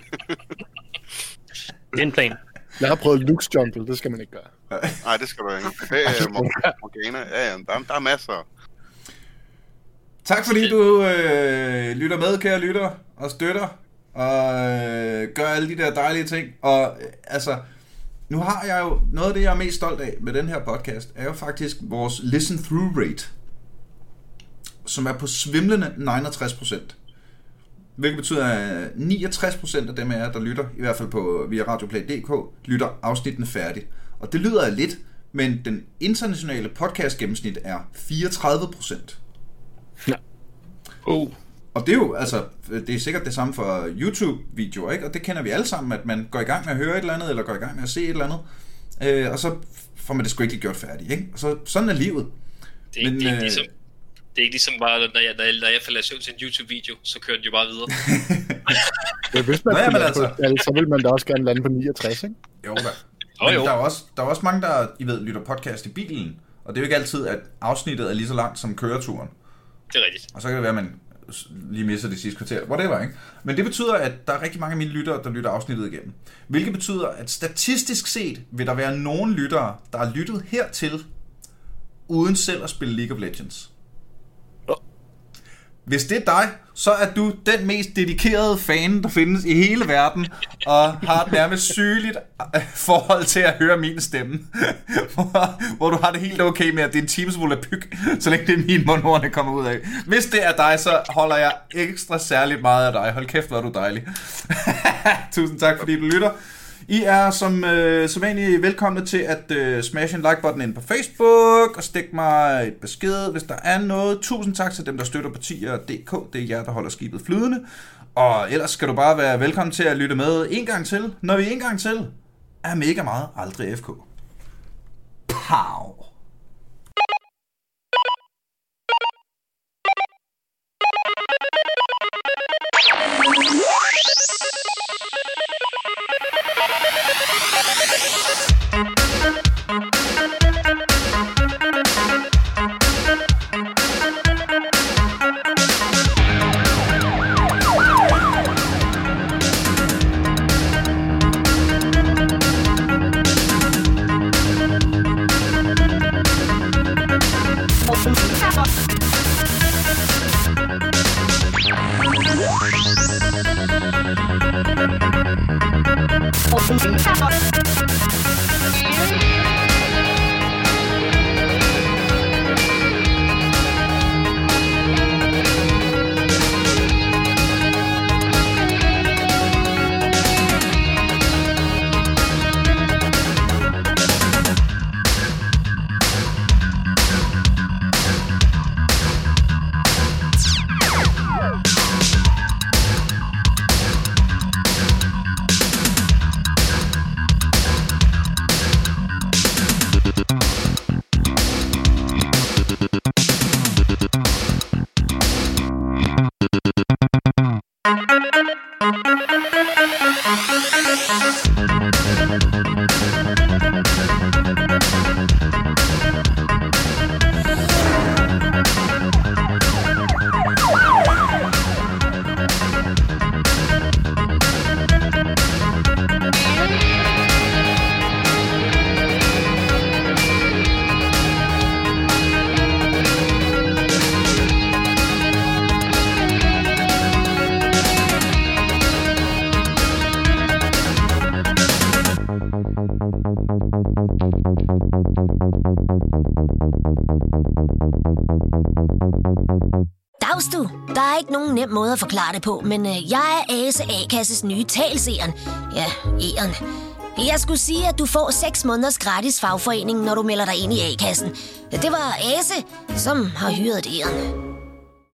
Det er en plan. Jeg har prøvet Lux Jungle, det skal man ikke gøre. Nej, det skal du ikke. Hey, uh, Morgana. Ja, ja, der, der er masser. Tak fordi du øh, lytter med, kære lytter, og støtter, og øh, gør alle de der dejlige ting. Og øh, altså, nu har jeg jo, noget af det, jeg er mest stolt af med den her podcast, er jo faktisk vores listen-through rate, som er på svimlende niogtres procent. Hvilket betyder, at niogtres procent af dem af jer, der lytter, i hvert fald på via radioplay punktum d k, lytter afsnittene færdigt. Og det lyder af lidt, men den internationale podcast gennemsnit er fireogtredive procent. Oh. Og det er jo, altså, det er sikkert det samme for YouTube-videoer, ikke? Og det kender vi alle sammen, at man går i gang med at høre et eller andet, eller går i gang med at se et eller andet, øh, og så får man det sgu ikke lige gjort færdigt, ikke? Og så, sådan er livet. Det er, Men, det er ikke øh, ligesom... Det er ikke ligesom bare, når jeg, når jeg, når jeg falder i søvn til en YouTube-video, så kører den jo bare videre. Ja, hvis man Nå, ja, skulle men lande altså. på et tal, så vil man da også gerne lande på niogtres, ikke? Jo da. Jo, Men jo. der er også, der er også mange, der, I ved, lytter podcast i bilen, og det er jo ikke altid, at afsnittet er lige så langt som køreturen. Det er rigtigt. Og så kan det være, at man lige misser det sidste kvarter. Whatever, ikke? Men det betyder, at der er rigtig mange af mine lyttere, der lytter afsnittet igennem. Hvilket betyder, at statistisk set vil der være nogen lyttere, der har lyttet hertil, uden selv at spille League of Legends. Hvis det er dig, så er du den mest dedikerede fan, der findes i hele verden, og har et nærmest sygeligt forhold til at høre min stemme. hvor, hvor du har det helt okay med, at det er en timesfuld af pyg, så længe det er mine mundhorne kommer ud af. Hvis det er dig, så holder jeg ekstra særligt meget af dig. Hold kæft, hvor er du dejlig. Tusind tak, fordi du lytter. I er som øh, sædvanligt velkomne til at øh, smash en like-button ind på Facebook og stik mig et besked, hvis der er noget. Tusind tak til dem, der støtter på tier punktum d k. Det er jer, der holder skibet flydende. Og ellers skal du bare være velkommen til at lytte med en gang til, når vi en gang til er mega meget aldrig F K. Pow. Dags du. Der er ikke nogen nem måde at forklare det på, men øh, jeg er Ase A-kasses nye talseren. Ja, E'eren. Jeg skulle sige, at du får seks måneders gratis fagforening, når du melder dig ind i A-kassen. Det var Ase, som har hyret E'eren.